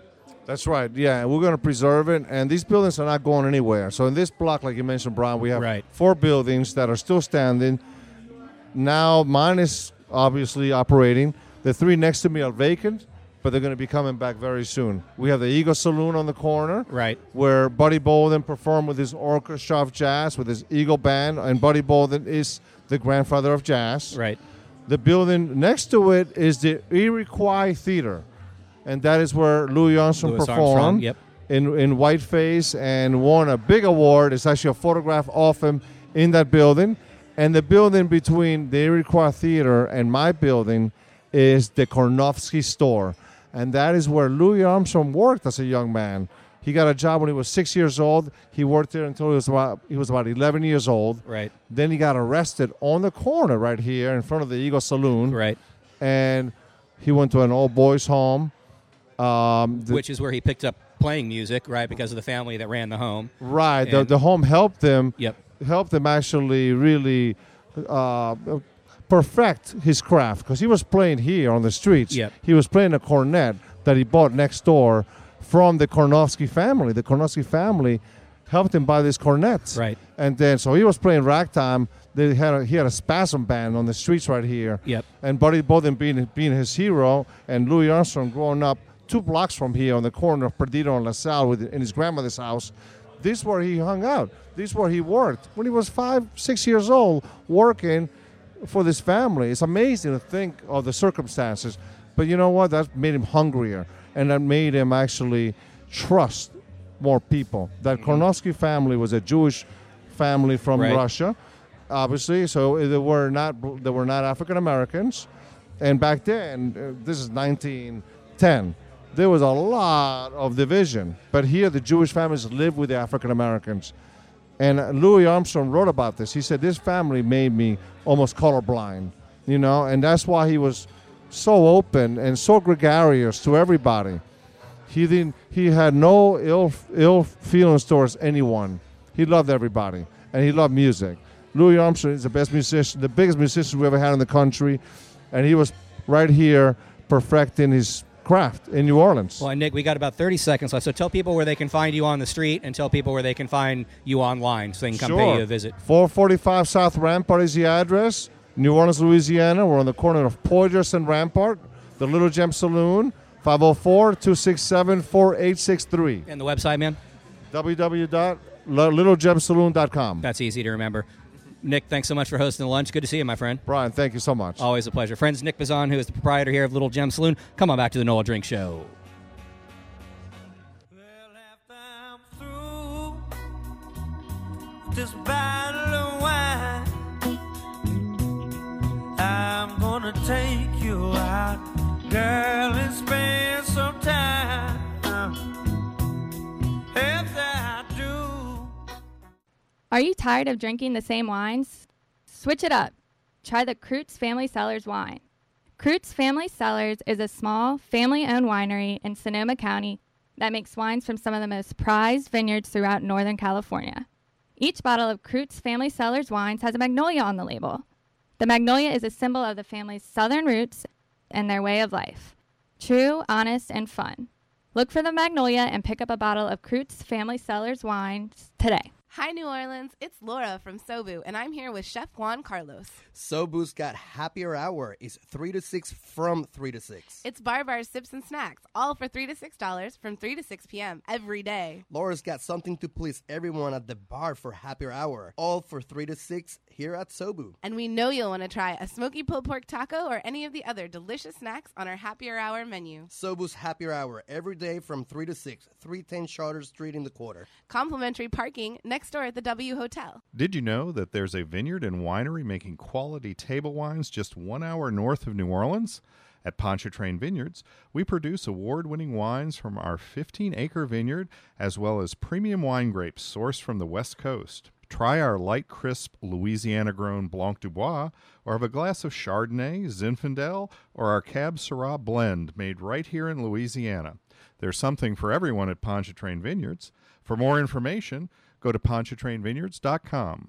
S23: That's right. Yeah, and we're going to preserve it. And these buildings are not going anywhere. So in this block, like you mentioned, Brian, we have 4 buildings that are still standing. Now mine is obviously operating. The 3 next to me are vacant, but they're going to be coming back very soon. We have the Eagle Saloon on the corner, where Buddy Bolden performed with his orchestra of jazz, with his Eagle Band, and Buddy Bolden is the grandfather of jazz.
S2: Right.
S23: The building next to it is the Iroquois Theater, and that is where Louis Armstrong performed in whiteface and won a big award. It's actually a photograph of him in that building. And the building between the Iroquois Theater and my building is the Kornofsky Store. And that is where Louis Armstrong worked as a young man. He got a job when he was 6 years old. He worked there until he was about 11 years old.
S2: Right.
S23: Then he got arrested on the corner right here in front of the Eagle Saloon.
S2: Right.
S23: And he went to an old boys' home.
S2: Which is where he picked up playing music, right, because of the family that ran the home.
S23: Right. The home helped him.
S2: Yep.
S23: Helped him actually really perfect his craft, because he was playing here on the streets.
S2: Yep.
S23: He was playing a cornet that he bought next door from the Kornofsky family. The Kornofsky family helped him buy these cornets.
S2: Right.
S23: And then, so he was playing ragtime. He had a spasm band on the streets right here.
S2: Yep.
S23: And Buddy Bolden being his hero, and Louis Armstrong growing up 2 blocks from here on the corner of Perdido and La Salle in his grandmother's house. This is where he hung out. This is where he worked when he was 5, 6 years old, working for this family. It's amazing to think of the circumstances. But you know what? That made him hungrier, and that made him actually trust more people. That Kornofsky family was a Jewish family from Russia, obviously. So they were not African Americans. And back then, this is 1910. There was a lot of division. But here, the Jewish families lived with the African Americans. And Louis Armstrong wrote about this. He said, this family made me almost colorblind, you know, and that's why he was so open and so gregarious to everybody. He had no ill feelings towards anyone. He loved everybody, and he loved music. Louis Armstrong is the best musician, the biggest musician we ever had in the country, and he was right here perfecting his craft in New Orleans.
S2: Well, Nick, we got about 30 seconds left, so tell people where they can find you on the street, and tell people where they can find you online so they can come pay you a visit.
S23: 445 South Rampart is the address, New Orleans, Louisiana. We're on the corner of Poydras and Rampart, the Little Gem Saloon, 504-267-4863.
S2: And the website, man?
S23: www.littlegemsaloon.com.
S2: That's easy to remember. Nick, thanks so much for hosting the lunch. Good to see you, my friend.
S23: Brian, thank you so much.
S2: Always a pleasure. Friends, Nick Bazan, who is the proprietor here of Little Gem Saloon. Come on back to the Nola Drink Show.
S19: This bottle of wine, I'm gonna take you out, girl, and spend some time. Yes, I do.
S5: Are you tired of drinking the same wines? Switch it up. Try the Kreutz Family Cellars wine. Kreutz Family Cellars is a small, family-owned winery in Sonoma County that makes wines from some of the most prized vineyards throughout Northern California. Each bottle of Kreutz Family Cellars wines has a magnolia on the label. The magnolia is a symbol of the family's southern roots and their way of life. True, honest, and fun. Look for the magnolia and pick up a bottle of Kreutz Family Cellars wines today.
S4: Hi, New Orleans. It's Laura from Sobu, and I'm here with Chef Juan Carlos.
S16: Sobu's got Happier Hour. It's 3 to 6 from 3 to 6.
S4: It's bar bars, sips, and snacks, all for $3 to $6 from 3 to 6 p.m. every day.
S16: Laura's got something to please everyone at the bar for Happier Hour, all for 3 to 6 here at Sobu.
S4: And we know you'll want to try a smoky pulled pork taco or any of the other delicious snacks on our Happier Hour menu.
S16: Sobu's Happier Hour, every day from 3 to 6, 310 Charter Street in the Quarter.
S4: Complimentary parking next door at the W Hotel.
S22: Did you know that there's a vineyard and winery making quality table wines just 1 hour north of New Orleans? At Pontchartrain Vineyards, we produce award-winning wines from our 15-acre vineyard, as well as premium wine grapes sourced from the West Coast. Try our light, crisp, Louisiana-grown Blanc du Bois, or have a glass of Chardonnay, Zinfandel, or our Cab Syrah blend made right here in Louisiana. There's something for everyone at Pontchartrain Vineyards. For more information, go to pontchartrainvineyards.com.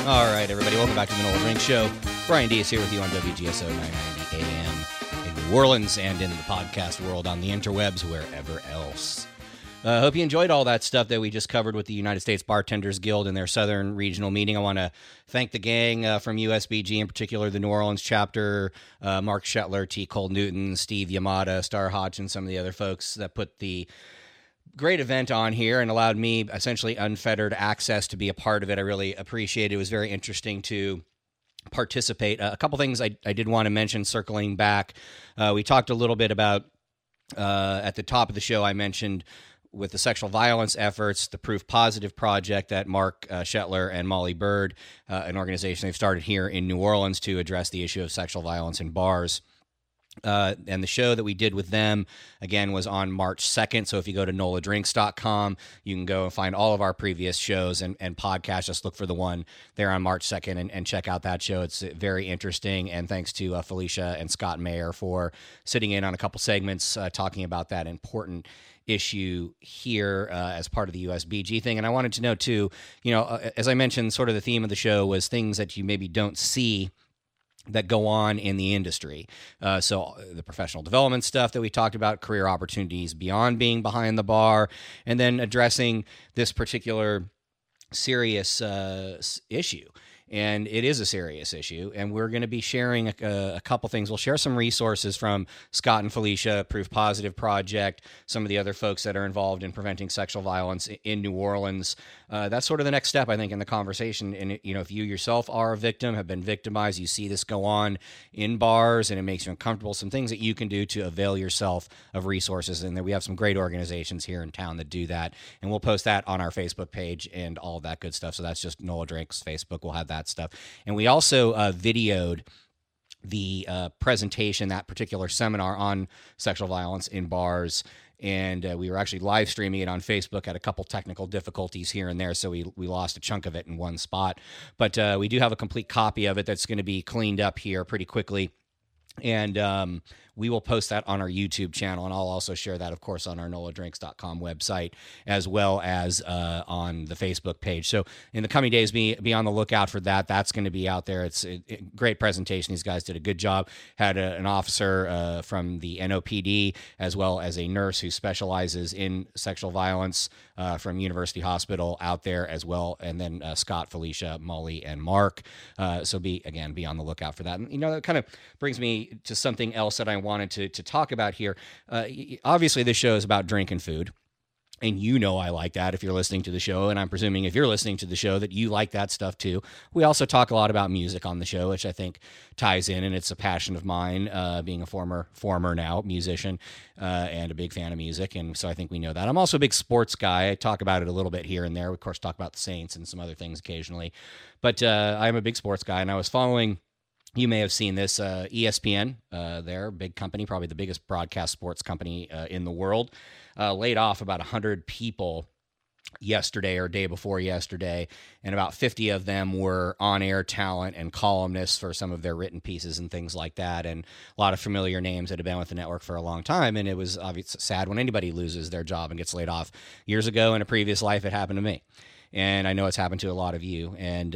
S2: All right, everybody, welcome back to the Noel Drink Show. Brian Diaz here with you on WGSO 990 AM in New Orleans and in the podcast world on the interwebs, wherever else. I hope you enjoyed all that stuff that we just covered with the United States Bartenders Guild and their Southern Regional meeting. I want to thank the gang from USBG, in particular the New Orleans chapter, Mark Shetler, T. Cole Newton, Steve Yamada, Star Hodge, and some of the other folks that put the great event on here and allowed me essentially unfettered access to be a part of it. I really appreciate it. It was very interesting to participate. A couple things I did want to mention circling back. We talked a little bit about, at the top of the show, I mentioned with the sexual violence efforts, the Proof Positive Project that Mark Shetler and Molly Bird, an organization they've started here in New Orleans to address the issue of sexual violence in bars. And the show that we did with them, again, was on March 2nd. So if you go to noladrinks.com, you can go and find all of our previous shows and podcasts. Just look for the one there on March 2nd and check out that show. It's very interesting. And thanks to Felicia and Scott Mayer for sitting in on a couple segments talking about that important issue here as part of the USBG thing. And I wanted to know, too, as I mentioned, sort of the theme of the show was things that you maybe don't see that go on in the industry. So the professional development stuff that we talked about, career opportunities beyond being behind the bar, and then addressing this particular serious issue. And it is a serious issue, and we're going to be sharing a couple things. We'll share some resources from Scott and Felicia, Proof Positive Project, some of the other folks that are involved in preventing sexual violence in New Orleans. That's sort of the next step, I think, in the conversation. And, if you yourself are a victim, have been victimized, you see this go on in bars, and it makes you uncomfortable, some things that you can do to avail yourself of resources. And we have some great organizations here in town that do that. And we'll post that on our Facebook page and all of that good stuff. So that's just Noel Drinks Facebook. We'll have that stuff. And we also videoed the presentation, that particular seminar on sexual violence in bars. And we were actually live streaming it on Facebook, had a couple technical difficulties here and there, so we lost a chunk of it in one spot. But we do have a complete copy of it that's going to be cleaned up here pretty quickly. And we will post that on our YouTube channel, and I'll also share that, of course, on our noladrinks.com website, as well as on the Facebook page. So in the coming days, be on the lookout for that. That's going to be out there. It's a great presentation. These guys did a good job. Had an officer from the NOPD, as well as a nurse who specializes in sexual violence from University Hospital out there as well. And then Scott, Felicia, Molly, and Mark. So be on the lookout for that. And, that kind of brings me to something else that I wanted to talk about here. Obviously, this show is about drink and food. And I like that if you're listening to the show. And I'm presuming if you're listening to the show that you like that stuff too. We also talk a lot about music on the show, which I think ties in. And it's a passion of mine, being a former now musician and a big fan of music. And so I think we know that. I'm also a big sports guy. I talk about it a little bit here and there. We, of course, talk about the Saints and some other things occasionally. But I'm a big sports guy. And I was following... You may have seen this, ESPN, they're a big company, probably the biggest broadcast sports company in the world, laid off about 100 people yesterday or day before yesterday, and about 50 of them were on-air talent and columnists for some of their written pieces and things like that, and a lot of familiar names that have been with the network for a long time. And it was obviously sad when anybody loses their job and gets laid off. Years ago in a previous life, it happened to me. And I know it's happened to a lot of you. And,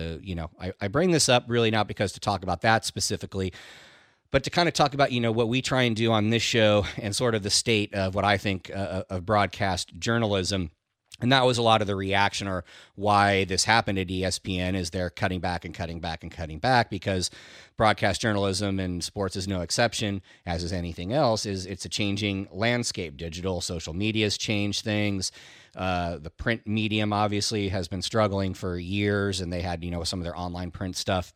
S2: I bring this up really not because to talk about that specifically, but to kind of talk about, what we try and do on this show and sort of the state of what I think of broadcast journalism. And that was a lot of the reaction, or why this happened at ESPN, is they're cutting back because broadcast journalism, and sports is no exception, as is anything else, it's a changing landscape. Digital, social media has changed things. The print medium obviously has been struggling for years, and they had, some of their online print stuff.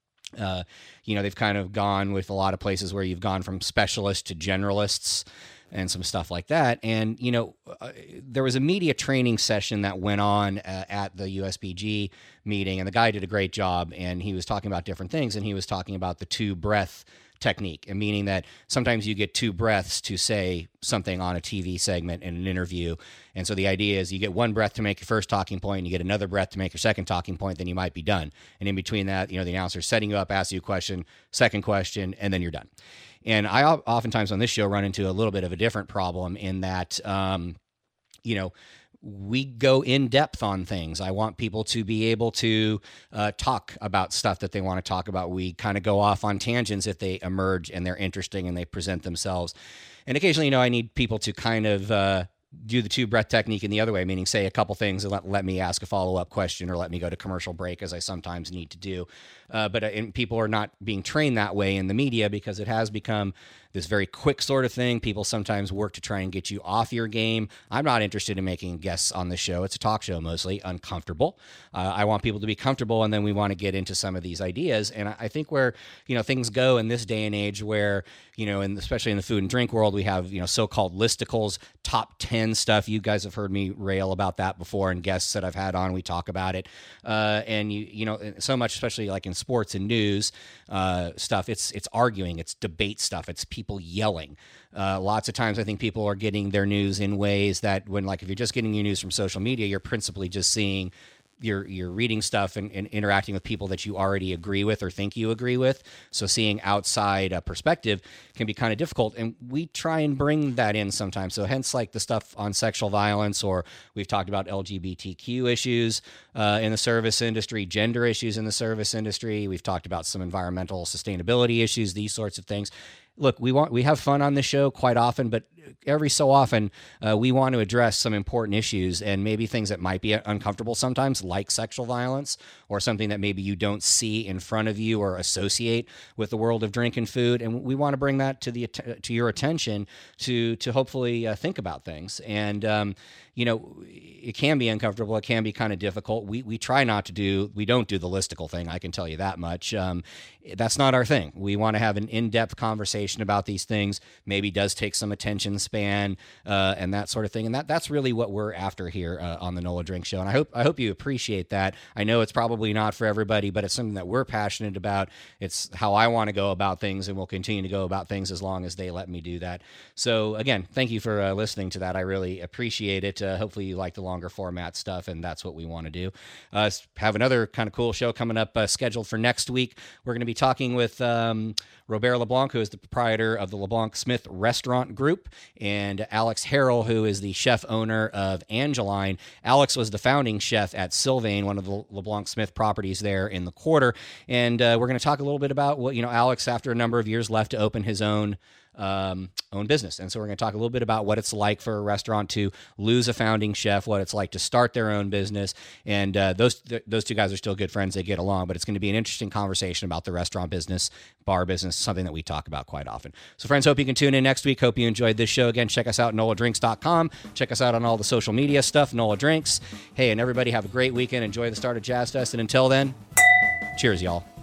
S2: They've kind of gone with a lot of places where you've gone from specialists to generalists and some stuff like that. And, there was a media training session that went on at the USBG meeting, and the guy did a great job, and he was talking about different things, and he was talking about the two breath technique, and meaning that sometimes you get two breaths to say something on a TV segment in an interview. And so the idea is you get one breath to make your first talking point, and you get another breath to make your second talking point, then you might be done. And in between that, the announcer's setting you up, asks you a question, second question, and then you're done. And I oftentimes on this show run into a little bit of a different problem in that, we go in depth on things. I want people to be able to talk about stuff that they want to talk about. We kind of go off on tangents if they emerge and they're interesting and they present themselves. And occasionally, I need people to kind of do the 2-breath technique in the other way, meaning say a couple things and let me ask a follow-up question or let me go to commercial break, as I sometimes need to do. But people are not being trained that way in the media because it has become this very quick sort of thing. People sometimes work to try and get you off your game. I'm not interested in making guests on the show. It's a talk show, mostly uncomfortable. I want people to be comfortable, and then we want to get into some of these ideas. And I think where, things go in this day and age where, and especially in the food and drink world, we have, so-called listicles, top 10 stuff. You guys have heard me rail about that before, and guests that I've had on, we talk about it. And so much, especially like in sports and news stuff, it's arguing, it's debate stuff, it's people yelling. Lots of times I think people are getting their news in ways that if you're just getting your news from social media, you're principally just seeing you're reading stuff and interacting with people that you already agree with or think you agree with. So seeing outside perspective can be kind of difficult. And we try and bring that in sometimes. So hence like the stuff on sexual violence, or we've talked about LGBTQ issues in the service industry, gender issues in the service industry. We've talked about some environmental sustainability issues, these sorts of things. Look, we have fun on the show quite often, but every so often we want to address some important issues and maybe things that might be uncomfortable sometimes, like sexual violence, or something that maybe you don't see in front of you or associate with the world of drink and food. And we want to bring that to your attention to hopefully think about things. And it can be uncomfortable. It can be kind of difficult. We try not to we don't do the listicle thing. I can tell you that much. That's not our thing. We want to have an in-depth conversation about these things. Maybe does take some attention span and that sort of thing. And that's really what we're after here on the NOLA Drink Show. And I hope you appreciate that. I know it's probably not for everybody, but it's something that we're passionate about. It's how I want to go about things, and we'll continue to go about things as long as they let me do that. So again, thank you for listening to that. I really appreciate it. Hopefully you like the longer format stuff, and that's what we want to do. Have another kind of cool show coming up scheduled for next week. We're going to be talking with Robert LeBlanc, who is the proprietor of the LeBlanc Smith Restaurant Group, and Alex Harrell, who is the chef owner of Angeline. Alex was the founding chef at Sylvain, one of the LeBlanc Smith properties there in the Quarter. And we're going to talk a little bit about what, Alex, after a number of years, left to open his own business. And so we're going to talk a little bit about what it's like for a restaurant to lose a founding chef, what it's like to start their own business. And those two guys are still good friends. They get along, but it's going to be an interesting conversation about the restaurant business, bar business, something that we talk about quite often. So friends, hope you can tune in next week. Hope you enjoyed this show. Again, check us out at NOLADrinks.com. Check us out on all the social media stuff, NOLA Drinks. Hey, and everybody have a great weekend. Enjoy the start of Jazz Fest. And until then, cheers, y'all.